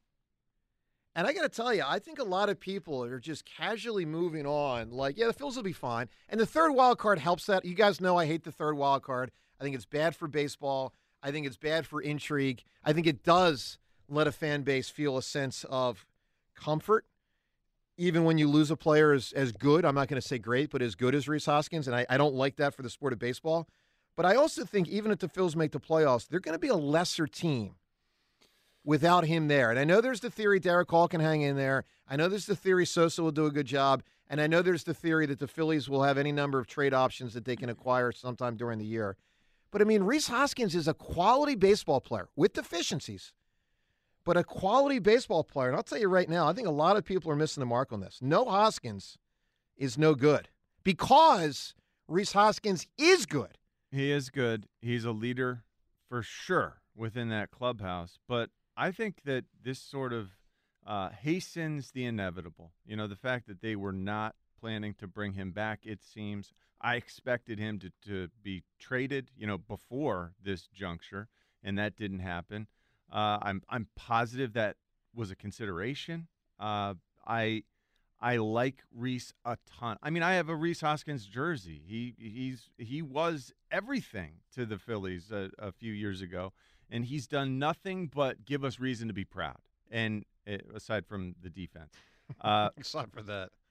S4: And I got to tell you, I think a lot of people are just casually moving on. Like, yeah, the Phils will be fine. And the third wild card helps that. You guys know I hate the third wild card. I think it's bad for baseball. I think it's bad for intrigue. I think it does let a fan base feel a sense of comfort, even when you lose a player as, as good. I'm not going to say great, but as good as Reese Hoskins. And I, I don't like that for the sport of baseball. But I also think even if the Phils make the playoffs, they're going to be a lesser team without him there. And I know there's the theory Derek Hall can hang in there. I know there's the theory Sosa will do a good job. And I know there's the theory that the Phillies will have any number of trade options that they can acquire sometime during the year. But, I mean, Reese Hoskins is a quality baseball player with deficiencies, but a quality baseball player. And I'll tell you right now, I think a lot of people are missing the mark on this. No Hoskins is no good because Reese Hoskins is good.
S5: He is good. He's a leader for sure within that clubhouse. But I think that this sort of uh, hastens the inevitable. You know, the fact that they were not planning to bring him back, it seems. I expected him to, to be traded, you know, before this juncture, and that didn't happen. Uh, I'm I'm positive that was a consideration. Uh, I I like Reese a ton. I mean, I have a Reese Hoskins jersey. He he's he was everything to the Phillies a, a few years ago, and he's done nothing but give us reason to be proud. And uh, aside from the defense, uh,
S4: Except for that.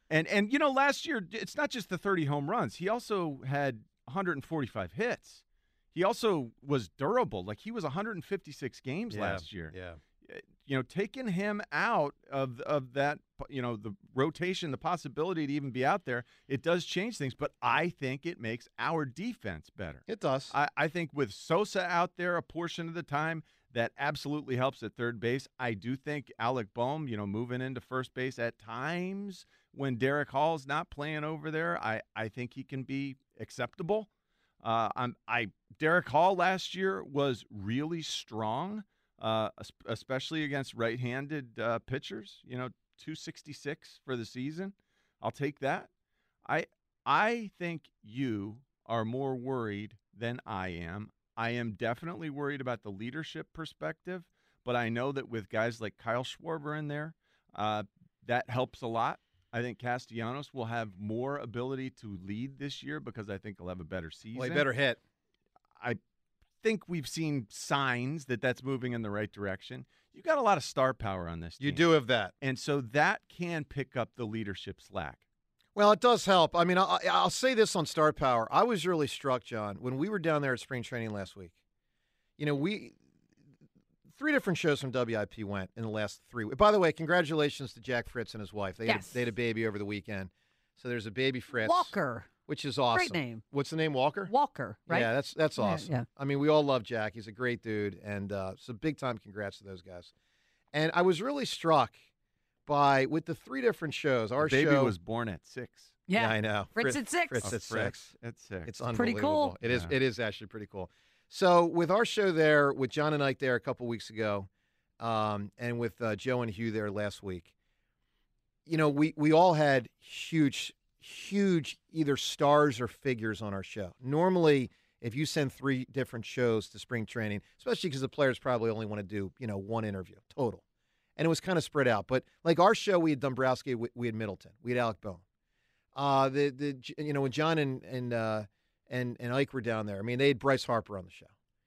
S5: And, and you know, last year, it's not just the thirty home runs. He also had one hundred forty-five hits. He also was durable. Like, he was one hundred fifty-six games
S4: Yeah,
S5: last year.
S4: yeah.
S5: You know, taking him out of of that, you know, the rotation, the possibility to even be out there, it does change things. But I think it makes our defense better.
S4: It does.
S5: I, I think with Sosa out there a portion of the time, that absolutely helps at third base. I do think Alec Boehm, you know, moving into first base at times when Derek Hall's not playing over there, I, I think he can be acceptable. Uh, I'm, I Derek Hall last year was really strong. Uh, especially against right-handed uh, pitchers, you know, two sixty-six for the season. I'll take that. I I think you are more worried than I am. I am definitely worried about the leadership perspective, but I know that with guys like Kyle Schwarber in there, uh, that helps a lot. I think Castellanos will have more ability to lead this year because I think he'll have a better season.
S4: Well, he better hit.
S5: I think we've seen signs that that's moving in the right direction. You got a lot of star power on this team.
S4: You do have that.
S5: And so that can pick up the leadership slack.
S4: Well, it does help. I mean, I'll, I'll say this on star power. I was really struck, John, when we were down there at spring training last week. You know, we three different shows from W I P went in the last three weeks. By the way, congratulations to Jack Fritz and his wife. They,
S7: yes.
S4: had, a, they had a baby over the weekend. So there's a baby Fritz.
S7: Walker.
S4: Which is awesome.
S7: Great name.
S4: What's the name, Walker?
S7: Walker, right?
S4: Yeah, that's that's
S7: Yeah,
S4: awesome.
S7: yeah.
S4: I mean, we all love Jack. He's a great dude. And uh, so big-time congrats to those guys. And I was really struck by, with the three different shows, our
S5: the baby
S4: show.
S5: was born at six.
S7: Yeah,
S4: I know.
S7: Fritz at six.
S4: Fritz
S5: Oh,
S4: at
S5: Fritz
S4: six.
S5: at six.
S4: It's
S7: pretty
S4: unbelievable.
S7: cool.
S4: It is.
S5: Yeah.
S4: It is actually pretty cool. So with our show there, with John and Ike there a couple weeks ago, um, and with uh, Joe and Hugh there last week, you know, we we all had huge, huge either stars or figures on our show. Normally, if you send three different shows to spring training, especially because the players probably only want to do, you know, one interview total. And it was kind of spread out. But like our show, we had Dombrowski, we, we had Middleton, we had Alec Boehm. Uh, the the you know when John and and uh, and and Ike were down there, I mean they had Bryce Harper on the show.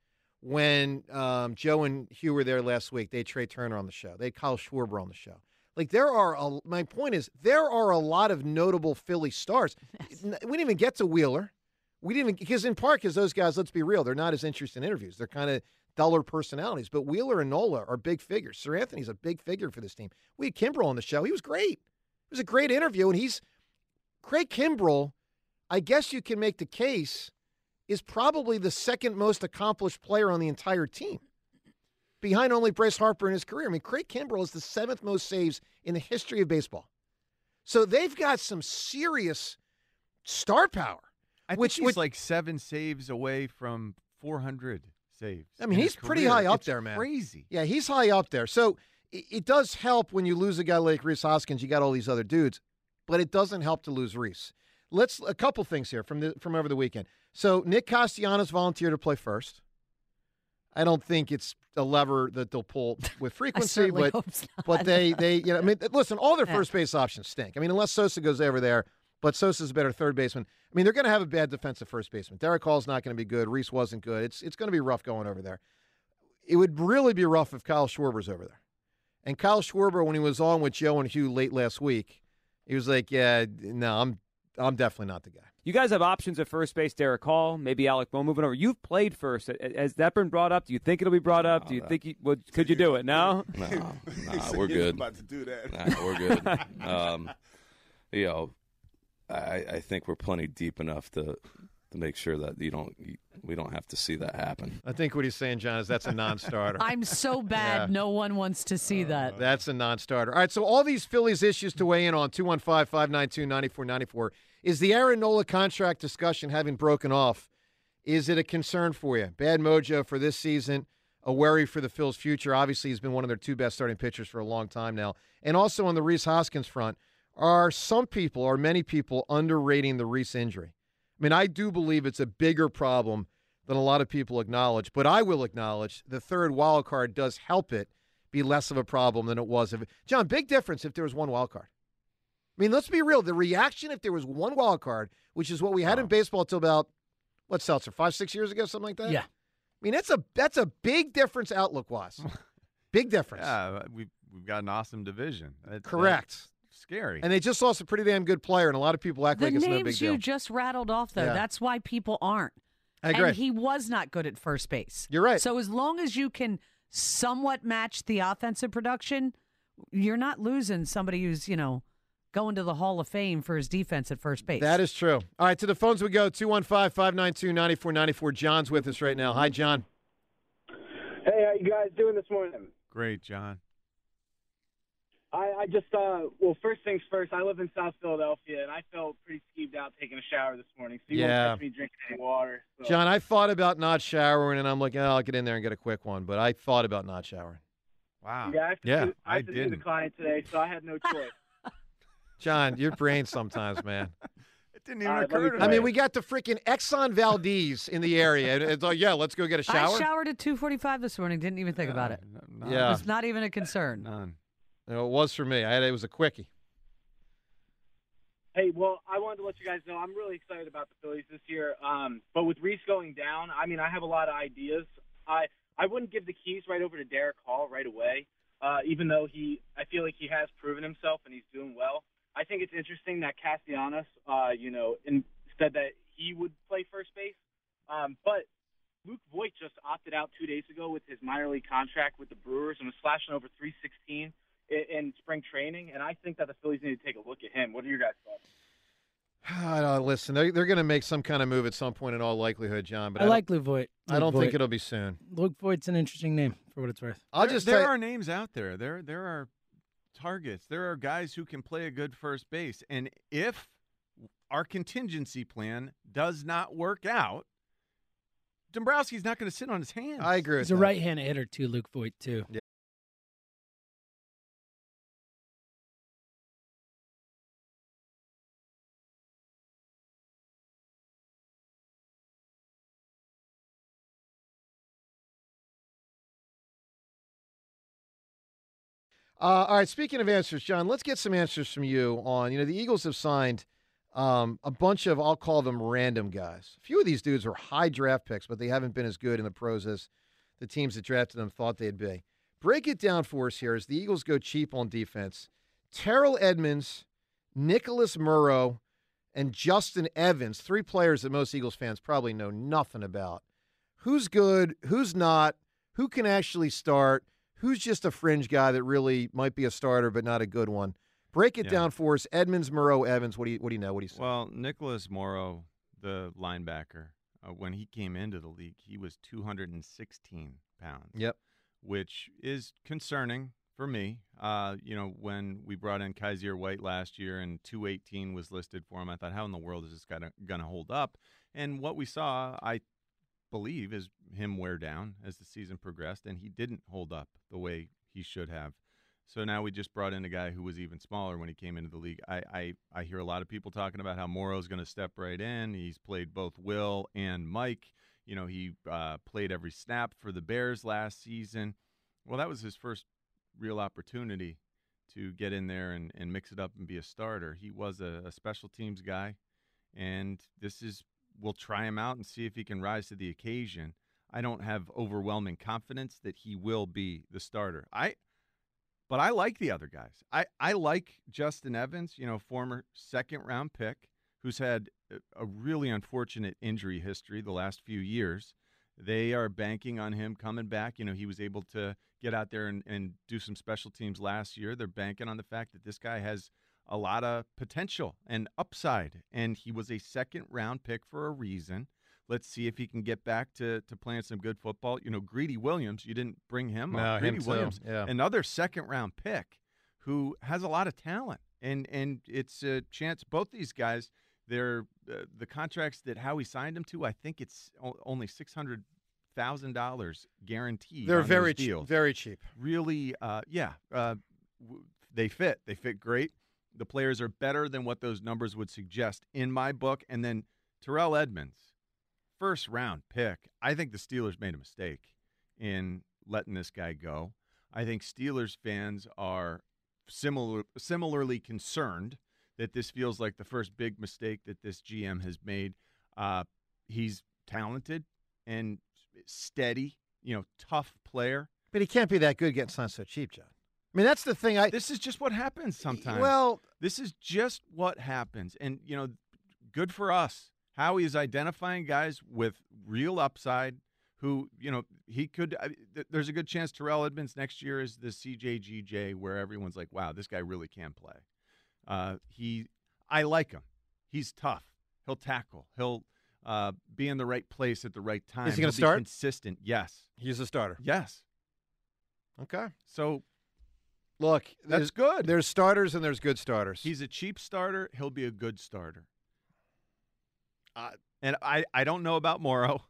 S4: When um, Joe and Hugh were there last week, they had Trey Turner on the show. They had Kyle Schwarber on the show. Like there are a, my point is there are a lot of notable Philly stars. We didn't even get to Wheeler. We didn't even because in part because those guys, let's be real, they're not as interested in interviews. They're kind of duller personalities. But Wheeler and Nola are big figures. Sir Anthony's a big figure for this team. We had Kimbrel on the show. He was great. It was a great interview, and he's Craig Kimbrel. I guess you can make the case is probably the second most accomplished player on the entire team, behind only Bryce Harper in his career. I mean, Craig Kimbrel is the seventh most saves in the history of baseball. So they've got some serious star power.
S5: I think
S4: which
S5: he's
S4: which,
S5: like seven saves away from four hundred saves.
S4: I mean,
S5: in
S4: he's
S5: his
S4: pretty
S5: career.
S4: high up
S5: It's
S4: there, man.
S5: Crazy.
S4: Yeah, he's high up there. So it, it does help when you lose a guy like Rhys Hoskins. You got all these other dudes, but it doesn't help to lose Rhys. Let's a couple things here from the from over the weekend. So Nick Castellanos volunteered to play first. I don't think it's a lever that they'll pull with frequency, but but they they you know I mean listen, all their
S7: Yeah.
S4: first base options stink. I mean, unless Sosa goes over there, but Sosa's a better third baseman. I mean, they're going to have a bad defensive first baseman. Derek Hall's not going to be good. Rhys wasn't good. It's it's going to be rough going over there. It would really be rough if Kyle Schwarber's over there. And Kyle Schwarber, when he was on with Joe and Hugh late last week, he was like, "Yeah, no, I'm I'm definitely not the guy."
S15: You guys have options at first base, Derek Hall, maybe Alec Boehm moving over. You've played first. Has that been brought up? Do you think it'll be brought up? Do you think you, well, could you do it? No?
S16: No, nah, we're good.
S17: About to do that.
S16: Nah, we're good. Um, you know, I, I think we're plenty deep enough to to make sure that you don't you, we don't have to see that happen.
S4: I think what he's saying, John, is that's a non-starter.
S7: I'm so bad,
S4: Yeah.
S7: no one wants to see that.
S4: That's a non-starter. All right, so all these Phillies issues to weigh in on, two one five, five nine two, nine four nine four. Is the Aaron Nola contract discussion having broken off? Is it a concern for you? Bad mojo for this season, a worry for the Phils' future. Obviously, he's been one of their two best starting pitchers for a long time now. And also on the Rhys Hoskins front, are some people, or many people, underrating the Rhys injury? I mean, I do believe it's a bigger problem than a lot of people acknowledge, but I will acknowledge the third wild card does help it be less of a problem than it was. If it, John, big difference if there was one wild card. I mean, let's be real. The reaction if there was one wild card, which is what we had in baseball until about, what, Seltzer, five, six years ago, something like that?
S7: Yeah.
S4: I mean, that's a that's a big difference outlook-wise. Big difference.
S5: Yeah, we've, we've got an awesome division. That-
S4: Correct.
S5: that scary.
S4: And they just lost a pretty damn good player, and a lot of people act
S7: The
S4: like it's no big
S7: names
S4: deal.
S7: you just rattled off, though,
S4: Yeah.
S7: that's why people aren't.
S4: I agree.
S7: And he was not good at first base.
S4: You're right.
S7: So as long as you can somewhat match the offensive production, you're not losing somebody who's, you know, going to the Hall of Fame for his defense at first base.
S4: That is true. All right, to the phones we go. two one five, five nine two, nine four nine four. John's with us right now. Hi, John.
S17: Hey, how you guys doing this morning?
S5: Great, John.
S17: I, I just, uh, well, first things first, I live in South Philadelphia, and I felt pretty skeeved out taking a shower this morning, so you
S4: Yeah.
S17: won't catch me drinking any water. So.
S4: John, I thought about not showering, and I'm like, oh, I'll get in there and get a quick one. But I thought about not showering.
S5: Wow.
S17: Yeah, I have to,
S4: Yeah,
S17: do, I have
S5: I
S17: to see the
S5: didn't.
S17: client today, so I had no choice.
S4: John, your brain sometimes, man.
S5: It didn't even
S17: All right,
S5: occur
S17: let
S5: to
S17: me
S5: me.
S4: I mean, we got the freaking Exxon Valdez in the area. and It's like, yeah, let's go get a shower.
S7: I showered at two forty-five this morning. Didn't even think about it.
S4: Yeah.
S7: It's not even a concern.
S5: None.
S4: No, it was for me. I had, it was a quickie.
S17: Hey, well, I wanted to let you guys know I'm really excited about the Phillies this year. Um, but with Reese going down, I mean, I have a lot of ideas. I I wouldn't give the keys right over to Derek Hall right away, uh, even though he I feel like he has proven himself and he's doing well. I think it's interesting that Castellanos, uh, you know, in, said that he would play first base. Um, but Luke Voigt just opted out two days ago with his minor league contract with the Brewers and was slashing over three sixteen in, in spring training. And I think that the Phillies need to take a look at him. What are your guys' thoughts?
S4: I don't listen. They're, they're going to make some kind of move at some point in all likelihood, John. But I,
S6: I
S4: don't-
S6: like Luke Voigt.
S4: I
S6: Luke
S4: don't
S6: Voigt.
S4: think it'll be soon.
S6: Luke Voigt's an interesting name for what it's worth.
S4: I'll
S5: there,
S4: just
S5: there
S4: tell-
S5: are names out there. There there are targets. There are guys who can play a good first base. And if our contingency plan does not work out, Dombrowski's not going to sit on his hands.
S4: I agree with
S6: He's a
S4: that.
S6: right-handed hitter too, Luke Voigt too.
S4: Yeah. Uh, all right, speaking of answers, John, let's get some answers from you on, you know, the Eagles have signed um, a bunch of, I'll call them random guys. A few of these dudes are high draft picks, but they haven't been as good in the pros as the teams that drafted them thought they'd be. Break it down for us here as the Eagles go cheap on defense. Terrell Edmonds, Nicholas Murrow, and Justin Evans, three players that most Eagles fans probably know nothing about. Who's good? Who's not? Who can actually start? Who's just a fringe guy that really might be a starter but not a good one? Break it
S5: Yeah.
S4: down for us. Edmonds, Murrow, Evans. What do you what do you know? What do you say?
S5: Well, Nicholas Morrow, the linebacker, uh, when he came into the league, he was two hundred sixteen pounds.
S4: Yep.
S5: Which is concerning for me. Uh, you know, when we brought in Kaiser White last year and two eighteen was listed for him, I thought, how in the world is this guy going to hold up? And what we saw, I believe, is him wear down as the season progressed, and he didn't hold up the way he should have. So now we just brought in a guy who was even smaller when he came into the league. I I, I hear a lot of people talking about how Morrow's going to step right in. He's played both Will and Mike. You know, he uh, played every snap for the Bears last season. Well, that was his first real opportunity to get in there and, and mix it up and be a starter. He was a, a special teams guy, and this is we'll try him out and see if he can rise to the occasion. I don't have overwhelming confidence that he will be the starter. I, but I like the other guys. I, I like Justin Evans, you know, former second round pick who's had a really unfortunate injury history the last few years. They are banking on him coming back. You know, he was able to get out there and, and do some special teams last year. They're banking on the fact that this guy has a lot of potential and upside, and he was a second-round pick for a reason. Let's see if he can get back to, to playing some good football. You know, Greedy Williams, you didn't bring him
S4: No,
S5: up.
S4: him
S5: Greedy
S4: too,
S5: Williams,
S4: yeah.
S5: another second-round pick who has a lot of talent, and and it's a chance. Both these guys, they're uh, the contracts that Howie signed them to. I think it's o- only six hundred thousand dollars guaranteed.
S4: They're
S5: on
S4: very
S5: those
S4: cheap.
S5: deals.
S4: Very cheap.
S5: Really, uh, yeah, uh, w- they fit. They fit great. The players are better than what those numbers would suggest in my book. And then Terrell Edmonds, first round pick. I think the Steelers made a mistake in letting this guy go. I think Steelers fans are similar, similarly concerned that this feels like the first big mistake that this G M has made. Uh, he's talented and steady, you know, tough player.
S4: But he can't be that good getting signed so cheap, John. I mean, that's the thing. I
S5: This is just what happens sometimes.
S4: Well,
S5: this is just what happens. And, you know, good for us. Howie is identifying guys with real upside who, you know, he could I, th- there's a good chance Terrell Edmonds next year is the C J G J where everyone's like, wow, this guy really can play. Uh, he, I like him. He's tough. He'll tackle. He'll uh, be in the right place at the right time.
S4: Is he going
S5: He'll
S4: to
S5: be
S4: start?
S5: Consistent. Yes.
S4: He's a starter.
S5: Yes.
S4: Okay.
S5: So,
S4: look,
S5: that's
S4: there's-
S5: good.
S4: There's starters and there's good starters.
S5: He's a cheap starter. He'll be a good starter. Uh, and I, I don't know about Morrow,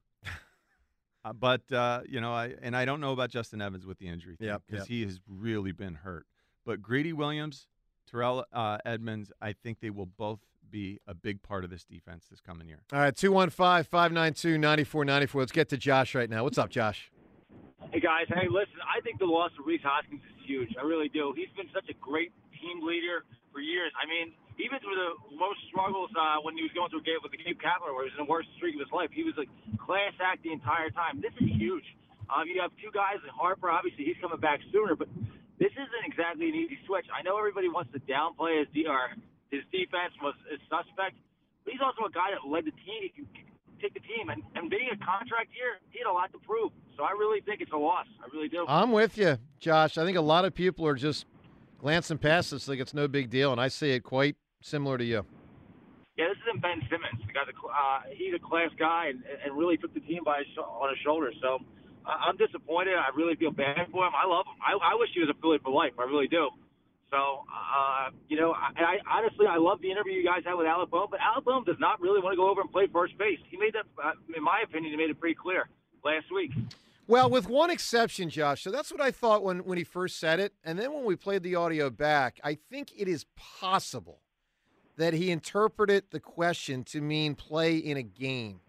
S5: uh, but uh, you know, I and I don't know about Justin Evans with the injury thing
S4: Yep,
S5: because
S4: yep.
S5: he has really been hurt. But Greedy Williams, Terrell uh, Edmonds, I think they will both be a big part of this defense this coming year.
S4: All right, two one five, five nine two, nine four nine four. Let's get to Josh right now. What's up, Josh?
S18: Hey, guys. Hey, listen, I think the loss of Reese Hoskins is huge. I really do. He's been such a great team leader for years. I mean, even through the most struggles uh, when he was going through a game with the Cape Capital, where he was in the worst streak of his life, he was a class act the entire time. This is huge. Um, you have two guys, and Harper, obviously, he's coming back sooner, but this isn't exactly an easy switch. I know everybody wants to downplay his, de- or his defense was is suspect, but he's also a guy that led the team. He can take the team, and, and being a contract year, he had a lot to prove. So I really think it's a loss. I really do.
S4: I'm with you, Josh. I think a lot of people are just glancing past this like it's no big deal, and I see it quite similar to you.
S18: Yeah, this isn't Ben Simmons. The guy's a, uh, he's a class guy and, and really took the team by his, on his shoulders. So uh, I'm disappointed. I really feel bad for him. I love him. I, I wish he was a Philly for life. I really do. So, uh, you know, I, I honestly, I love the interview you guys had with Alec Boehm, but Alec Boehm does not really want to go over and play first base. He made that, uh, in my opinion, he made it pretty clear last week.
S4: Well, with one exception, Josh. So that's what I thought when, when he first said it. And then when we played the audio back, I think it is possible that he interpreted the question to mean play in a game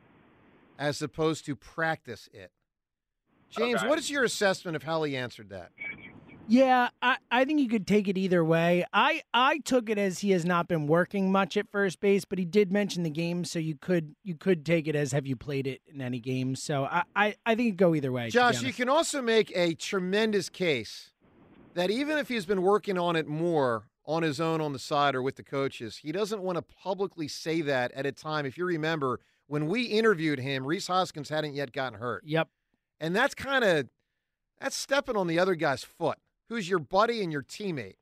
S4: as opposed to practice it. James,
S6: Okay.
S4: what is your assessment of how he answered that?
S6: Yeah, I, I think you could take it either way. I, I took it as he has not been working much at first base, but he did mention the game, so you could you could take it as have you played it in any game. So I, I, I think it'd go either way. to be
S4: Josh, you
S6: honest.
S4: can also make a tremendous case that even if he's been working on it more on his own on the side or with the coaches, he doesn't want to publicly say that at a time. If you remember, when we interviewed him, Reese Hoskins hadn't yet gotten hurt.
S6: Yep.
S4: And that's kind of that's stepping on the other guy's foot, who's your buddy and your teammate.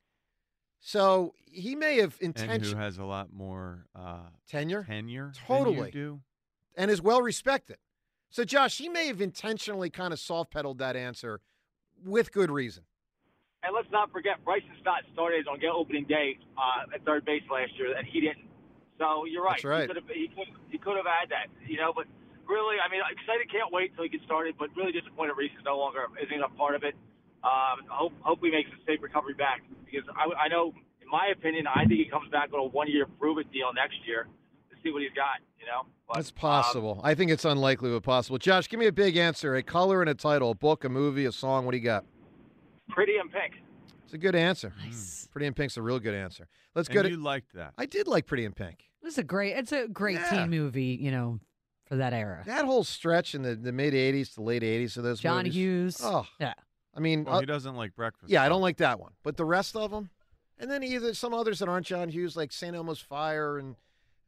S4: So he may have
S5: And who
S4: intentionally
S5: has a lot more uh,
S4: tenure,
S5: tenure
S4: totally,
S5: than you do.
S4: and is well respected. So Josh, he may have intentionally kind of soft pedaled that answer with good reason.
S18: And let's not forget, Bryson Stott started on opening day uh, at third base last year, and he didn't. So you're right.
S4: That's right.
S18: He could have he could, he could have had that, you know. But really, I mean, excited, can't wait till he gets started. But really disappointed Reese is no longer isn't a part of it. Um, hope hope he makes a safe recovery back because I, I know, in my opinion, I think he comes back on a one-year prove-it deal next year to see what he's got. You know. But,
S4: That's possible. I think it's unlikely, but possible. Josh, give me a big answer: a color and a title, a book, a movie, a song. What do you got?
S18: Pretty in Pink.
S4: It's a good answer. Nice. Pretty in Pink's a real good answer. Let's go
S5: And
S4: to.
S5: you liked that.
S4: I did like Pretty in Pink.
S7: It's a great. It's a great
S4: Yeah.
S7: teen movie. You know, for that era.
S4: That whole stretch in the, the mid eighties to late eighties of those
S7: John
S4: movies.
S7: Hughes.
S4: Oh,
S7: yeah.
S4: I mean,
S5: Well,
S4: uh,
S5: he doesn't like breakfast.
S4: yeah, I don't like that one, but the rest of them, and then either some others that aren't John Hughes, like Saint Elmo's Fire, and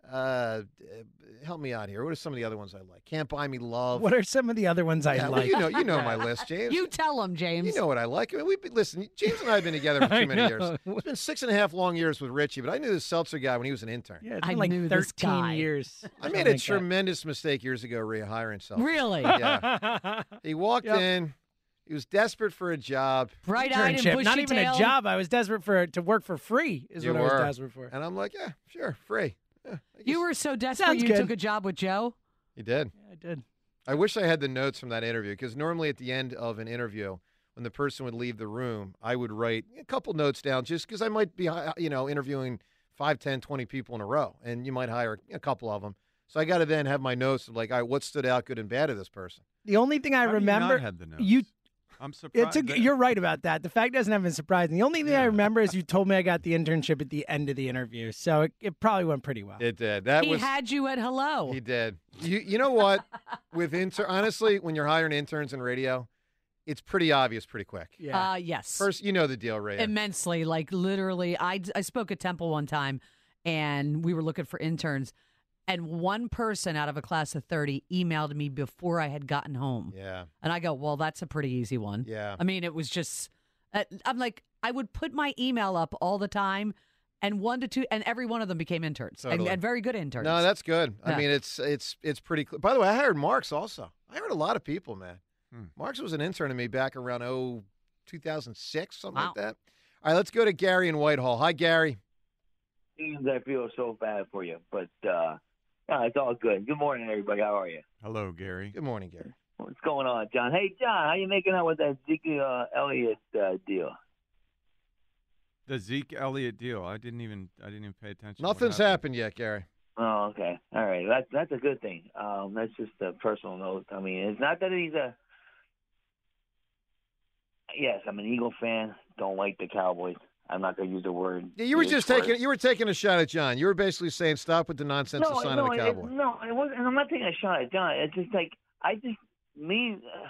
S4: uh, help me out here. What are some of the other ones I like? Can't Buy Me Love.
S6: What are some of the other ones I
S4: Yeah, well,
S6: like?
S4: you know, you know my list, James.
S7: You tell him, James.
S4: You know what I like. I mean, we've been, listen, James and I have been together for
S6: I
S4: too many years.
S6: know.
S4: It's been six and a half long years with Richie, but I knew this Seltzer guy when he was an intern.
S6: Yeah, it's
S7: I
S6: been like
S7: knew this
S6: thirteen
S7: guy.
S6: years.
S4: I made a tremendous mistake years ago rehiring Seltzer.
S7: Really?
S4: Yeah. He walked
S6: Yep.
S4: in. He was desperate for a job.
S7: Bright-eyed and
S6: Internship, not even
S7: bushy-tailed.
S6: a job. I was desperate for to work for free. Is
S4: You
S6: what I
S4: were.
S6: was desperate for.
S4: And I'm like, yeah, sure, free. Yeah, I guess-
S7: You were so desperate
S6: Sounds
S7: you
S6: good.
S7: took a job with Joe.
S4: He did.
S6: Yeah, I did.
S4: I wish I had the notes from that interview because normally at the end of an interview, when the person would leave the room, I would write a couple notes down just because I might be, you know, interviewing five, ten, twenty people in a row, and you might hire a couple of them. So I got to then have my notes of like, all right, what stood out good and bad of this person.
S6: The only thing I
S5: How do you not
S6: remember,
S5: have the notes?
S6: you
S5: I'm
S6: It's
S5: surprised.
S6: a,
S5: that-
S6: you're right about that. The fact doesn't have been surprising. The only thing I remember is you told me I got the internship at the end of the interview, so it, it probably went pretty well.
S4: It did. That
S7: he
S4: was
S7: had you at hello.
S4: he did. You you know what? With inter honestly, when you're hiring interns in radio, it's pretty obvious pretty quick.
S7: Uh, yes.
S4: First, you know the deal, Ray.
S7: Immensely. Like, literally, I, I spoke at Temple one time, and we were looking for interns, and one person out of a class of thirty emailed me before I had gotten home.
S4: Yeah.
S7: And I go, well, that's a pretty easy one.
S4: Yeah.
S7: I mean, it was just, uh, I'm like, I would put my email up all the time, and one to two, and every one of them became interns, and,
S4: Totally.
S7: and very good interns.
S4: No, that's good. I
S7: Yeah.
S4: mean, it's it's it's pretty clear. By the way, I hired Marks also. I hired a lot of people, man.
S5: Hmm.
S4: Marks was an intern to me back around oh, two thousand six, something
S7: Wow.
S4: like that. All right, let's go to Gary in Whitehall. Hi, Gary.
S19: I feel so bad for you, but uh, no, it's all good. Good morning, everybody. How are you?
S5: Hello, Gary.
S4: Good morning, Gary.
S19: What's going on, John? Hey, John, how you making out with that Zeke uh, Elliott uh, deal?
S5: The Zeke Elliott deal. I didn't even I didn't even pay attention. to what
S4: Nothing's
S5: happened.
S4: happened yet, Gary.
S19: Oh, okay. All right. That's that's a good thing. Um, that's just a personal note. I mean, it's not that he's a. Yes, I'm an Eagle fan. Don't like the Cowboys. I'm not going to use the word.
S4: Yeah, you were
S19: use
S4: just
S19: for it.
S4: taking you were taking a shot at John. You were basically saying stop with the nonsense
S19: no,
S4: of signing
S19: no,
S4: a
S19: it-
S4: Cowboy.
S19: no, it wasn't. I'm not taking a shot at John. It's just like I just me. Uh,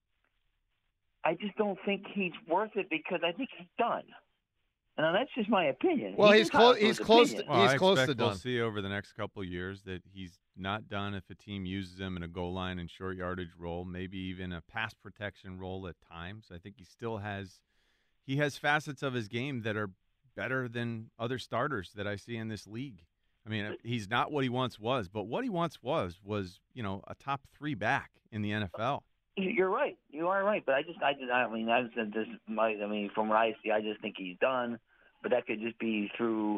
S19: I just don't think he's worth it because I think he's done. And that's just my opinion.
S4: Well, he's
S19: entitled
S4: close-
S19: to
S4: he's
S19: his
S4: close
S19: opinion.
S5: Well,
S4: He's
S5: I
S4: close to
S5: expect we'll
S4: done.
S5: see over the next couple of years that he's not done if a team uses him in a goal line and short yardage role, maybe even a pass protection role at times. I think he still has he has facets of his game that are better than other starters that I see in this league. I mean, he's not what he once was, but what he once was was, you know, a top three back in the N F L.
S19: You're right. You are right. But I just, I just, I mean, I said this. My, I mean, from what I see, I just think he's done. But that could just be through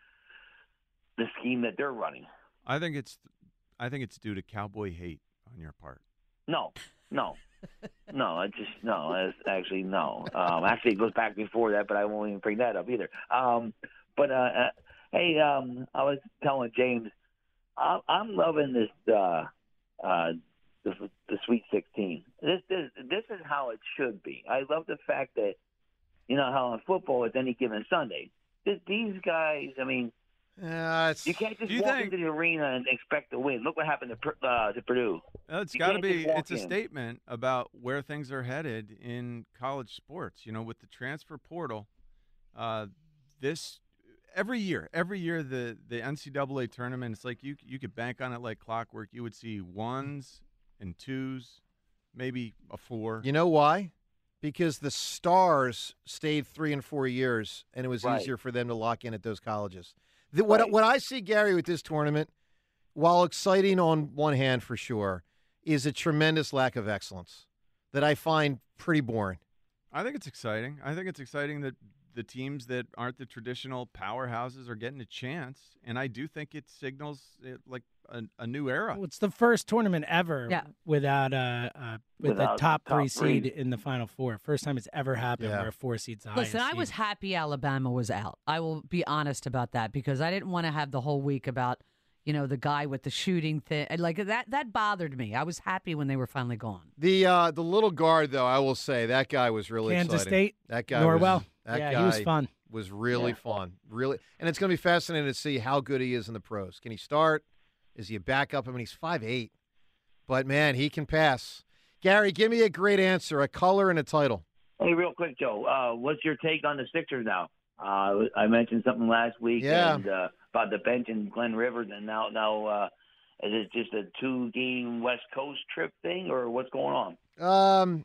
S19: the scheme that they're running.
S5: I think it's I think it's due to Cowboy hate on your part.
S19: No, no, no. I just no. It's actually no. Um, actually, it goes back before that, but I won't even bring that up either. Um, but uh, uh, hey, um, I was telling James, I, I'm loving this. Uh, uh, the, the Sweet sixteen. This, this this is how it should be. I love the fact that, you know, how in football it's any given Sunday. This, these guys, I mean,
S4: uh,
S19: you can't just
S5: you
S19: walk
S5: think-
S19: into the arena and expect to win. Look what happened to Pur- uh, to Purdue.
S5: Well, it's
S19: You
S5: got to
S19: can't
S5: be.
S19: just walk
S5: It's a
S19: in.
S5: statement about where things are headed in college sports. You know, with the transfer portal, uh, this every year, every year the the N C double A tournament. It's like you you could bank on it like clockwork. You would see ones and twos, maybe a four.
S4: You know why? Because the stars stayed three and four years, and it was
S5: Right.
S4: easier for them to lock in at those colleges. The, what,
S19: Right.
S4: what I see, Gary, with this tournament, while exciting on one hand for sure, is a tremendous lack of excellence that I find pretty boring.
S5: I think it's exciting. I think it's exciting that the teams that aren't the traditional powerhouses are getting a chance, and I do think it signals uh, like a, a new era.
S6: Well, it's the first tournament ever
S7: Yeah.
S6: without uh, uh with
S5: Without
S6: a top,
S5: top
S6: three
S5: three.
S6: seed in the Final Four. First time it's ever happened
S4: Yeah.
S6: where a four seed's the
S7: Listen,
S6: highest
S7: I was
S6: seed.
S7: happy Alabama was out. I will be honest about that because I didn't want to have the whole week about, you know, the guy with the shooting thing. Like that that bothered me. I was happy when they were finally gone.
S4: The uh, the little guard, though, I will say that guy was really
S6: Kansas
S4: exciting.
S6: State,
S4: That guy
S6: Norwell.
S4: Was, that
S6: Yeah,
S4: guy
S6: he was fun.
S4: Was really
S6: Yeah.
S4: fun. Really, and it's going to be fascinating to see how good he is in the pros. Can he start? Is he a backup? I mean, he's five eight, but man, he can pass. Gary, give me a great answer, a color and a title.
S19: Hey, real quick, Joe. Uh, what's your take on the Sixers now? Uh, I mentioned something last week
S4: Yeah.
S19: and, uh, about the bench and Glenn Rivers, and now now uh, is it just a two-game West Coast trip thing, or what's going on?
S4: Um,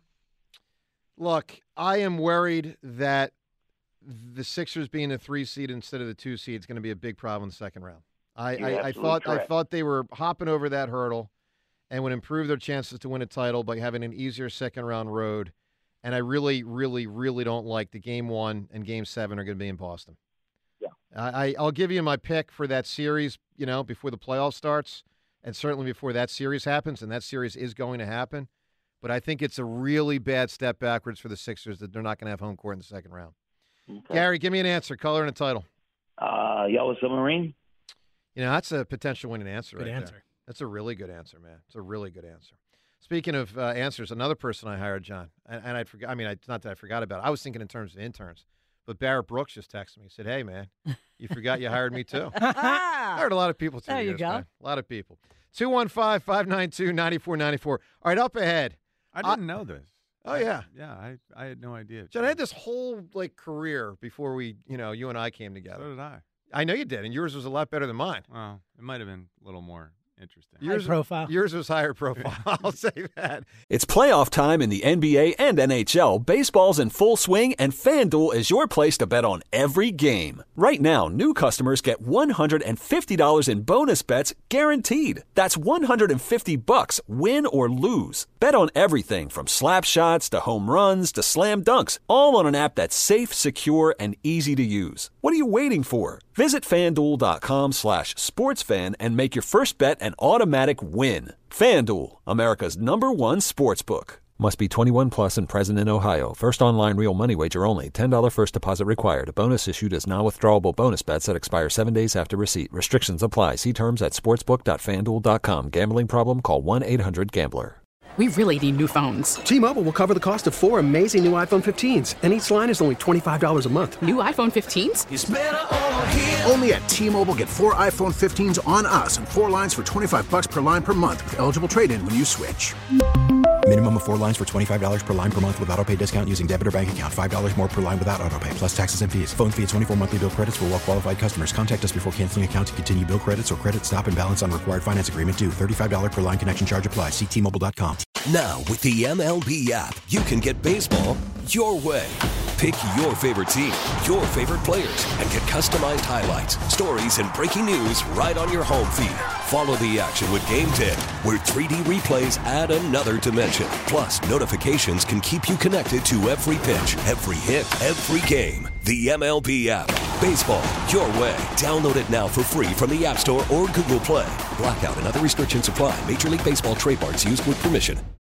S4: look, I am worried that the Sixers being the three seed instead of the two seed is going to be a big problem in the second round. I,
S19: You're
S4: I, I
S19: absolutely
S4: thought I
S19: correct.
S4: thought they were hopping over that hurdle and would improve their chances to win a title by having an easier second round road. And I really, really, really don't like the game one and game seven are going to be in Boston.
S19: Yeah.
S4: I, I, I'll give you my pick for that series, you know, before the playoff starts and certainly before that series happens, and that series is going to happen. But I think it's a really bad step backwards for the Sixers that they're not going to have home court in the second round.
S19: Okay.
S4: Gary, give me an answer, color and a title.
S19: Uh, Yellow Submarine?
S4: You know, that's a potential winning answer
S6: Good
S4: right
S6: answer.
S4: there. That's a really good answer, man. It's a really good answer. Speaking of uh, answers, another person I hired, John, and, and I forgot. I mean, I, it's not that I forgot about it. I was thinking in terms of interns, but Barrett Brooks just texted me. He said, "Hey, man, you forgot you hired me too." I hired a lot of people through
S7: There
S4: the
S7: you
S4: years,
S7: go.
S4: man. A lot of people. two one five, five nine two, nine four nine four. All right, up ahead.
S5: I didn't know this.
S4: Oh yeah,
S5: yeah. I I had no idea.
S4: John, I had this whole like career before we, you know, you and I came together.
S5: So did I.
S4: I know you did, and yours was a lot better than mine.
S5: Well, it might have been a little more interesting.
S4: Yours,
S6: High profile.
S4: Yours was higher profile. I'll say that.
S1: It's playoff time in the N B A and N H L. Baseball's in full swing, and FanDuel is your place to bet on every game. Right now, new customers get one hundred fifty dollars in bonus bets guaranteed. That's one hundred fifty bucks, win or lose. Bet on everything from slap shots to home runs to slam dunks, all on an app that's safe, secure, and easy to use. What are you waiting for? Visit FanDuel.com slash sportsfan and make your first bet an automatic win. FanDuel, America's number one sportsbook. Must be twenty-one plus and present in Ohio. First online real money wager only. ten dollars first deposit required. Bonus issued as non-withdrawable bonus bets that expire seven days after receipt. Restrictions apply. See terms at sportsbook dot fan duel dot com. Gambling problem? Call one eight hundred gambler.
S9: We really need new phones.
S10: T-Mobile will cover the cost of four amazing new iPhone fifteens, and each line is only twenty-five dollars a month.
S9: New iPhone fifteens?
S2: It's better over here. Only at T-Mobile, get four iPhone fifteens on us and four lines for twenty-five bucks per line per month with eligible trade-in when you switch.
S3: Minimum of four lines for twenty-five dollars per line per month with autopay discount using debit or bank account. five dollars more per line without autopay, plus taxes and fees. Phone fee at twenty-four monthly bill credits for well-qualified customers. Contact us before canceling account to continue bill credits or credit stop and balance on required finance agreement due. thirty-five dollars per line connection charge applies. See T Mobile dot com.
S11: Now, with the M L B app, you can get baseball your way. Pick your favorite team, your favorite players, and get customized highlights, stories, and breaking news right on your home feed. Follow the action with Game ten, where three D replays add another dimension. Plus, notifications can keep you connected to every pitch, every hit, every game. The M L B app. Baseball your way. Download it now for free from the App Store or Google Play. Blackout and other restrictions apply. Major League Baseball trademarks used with permission.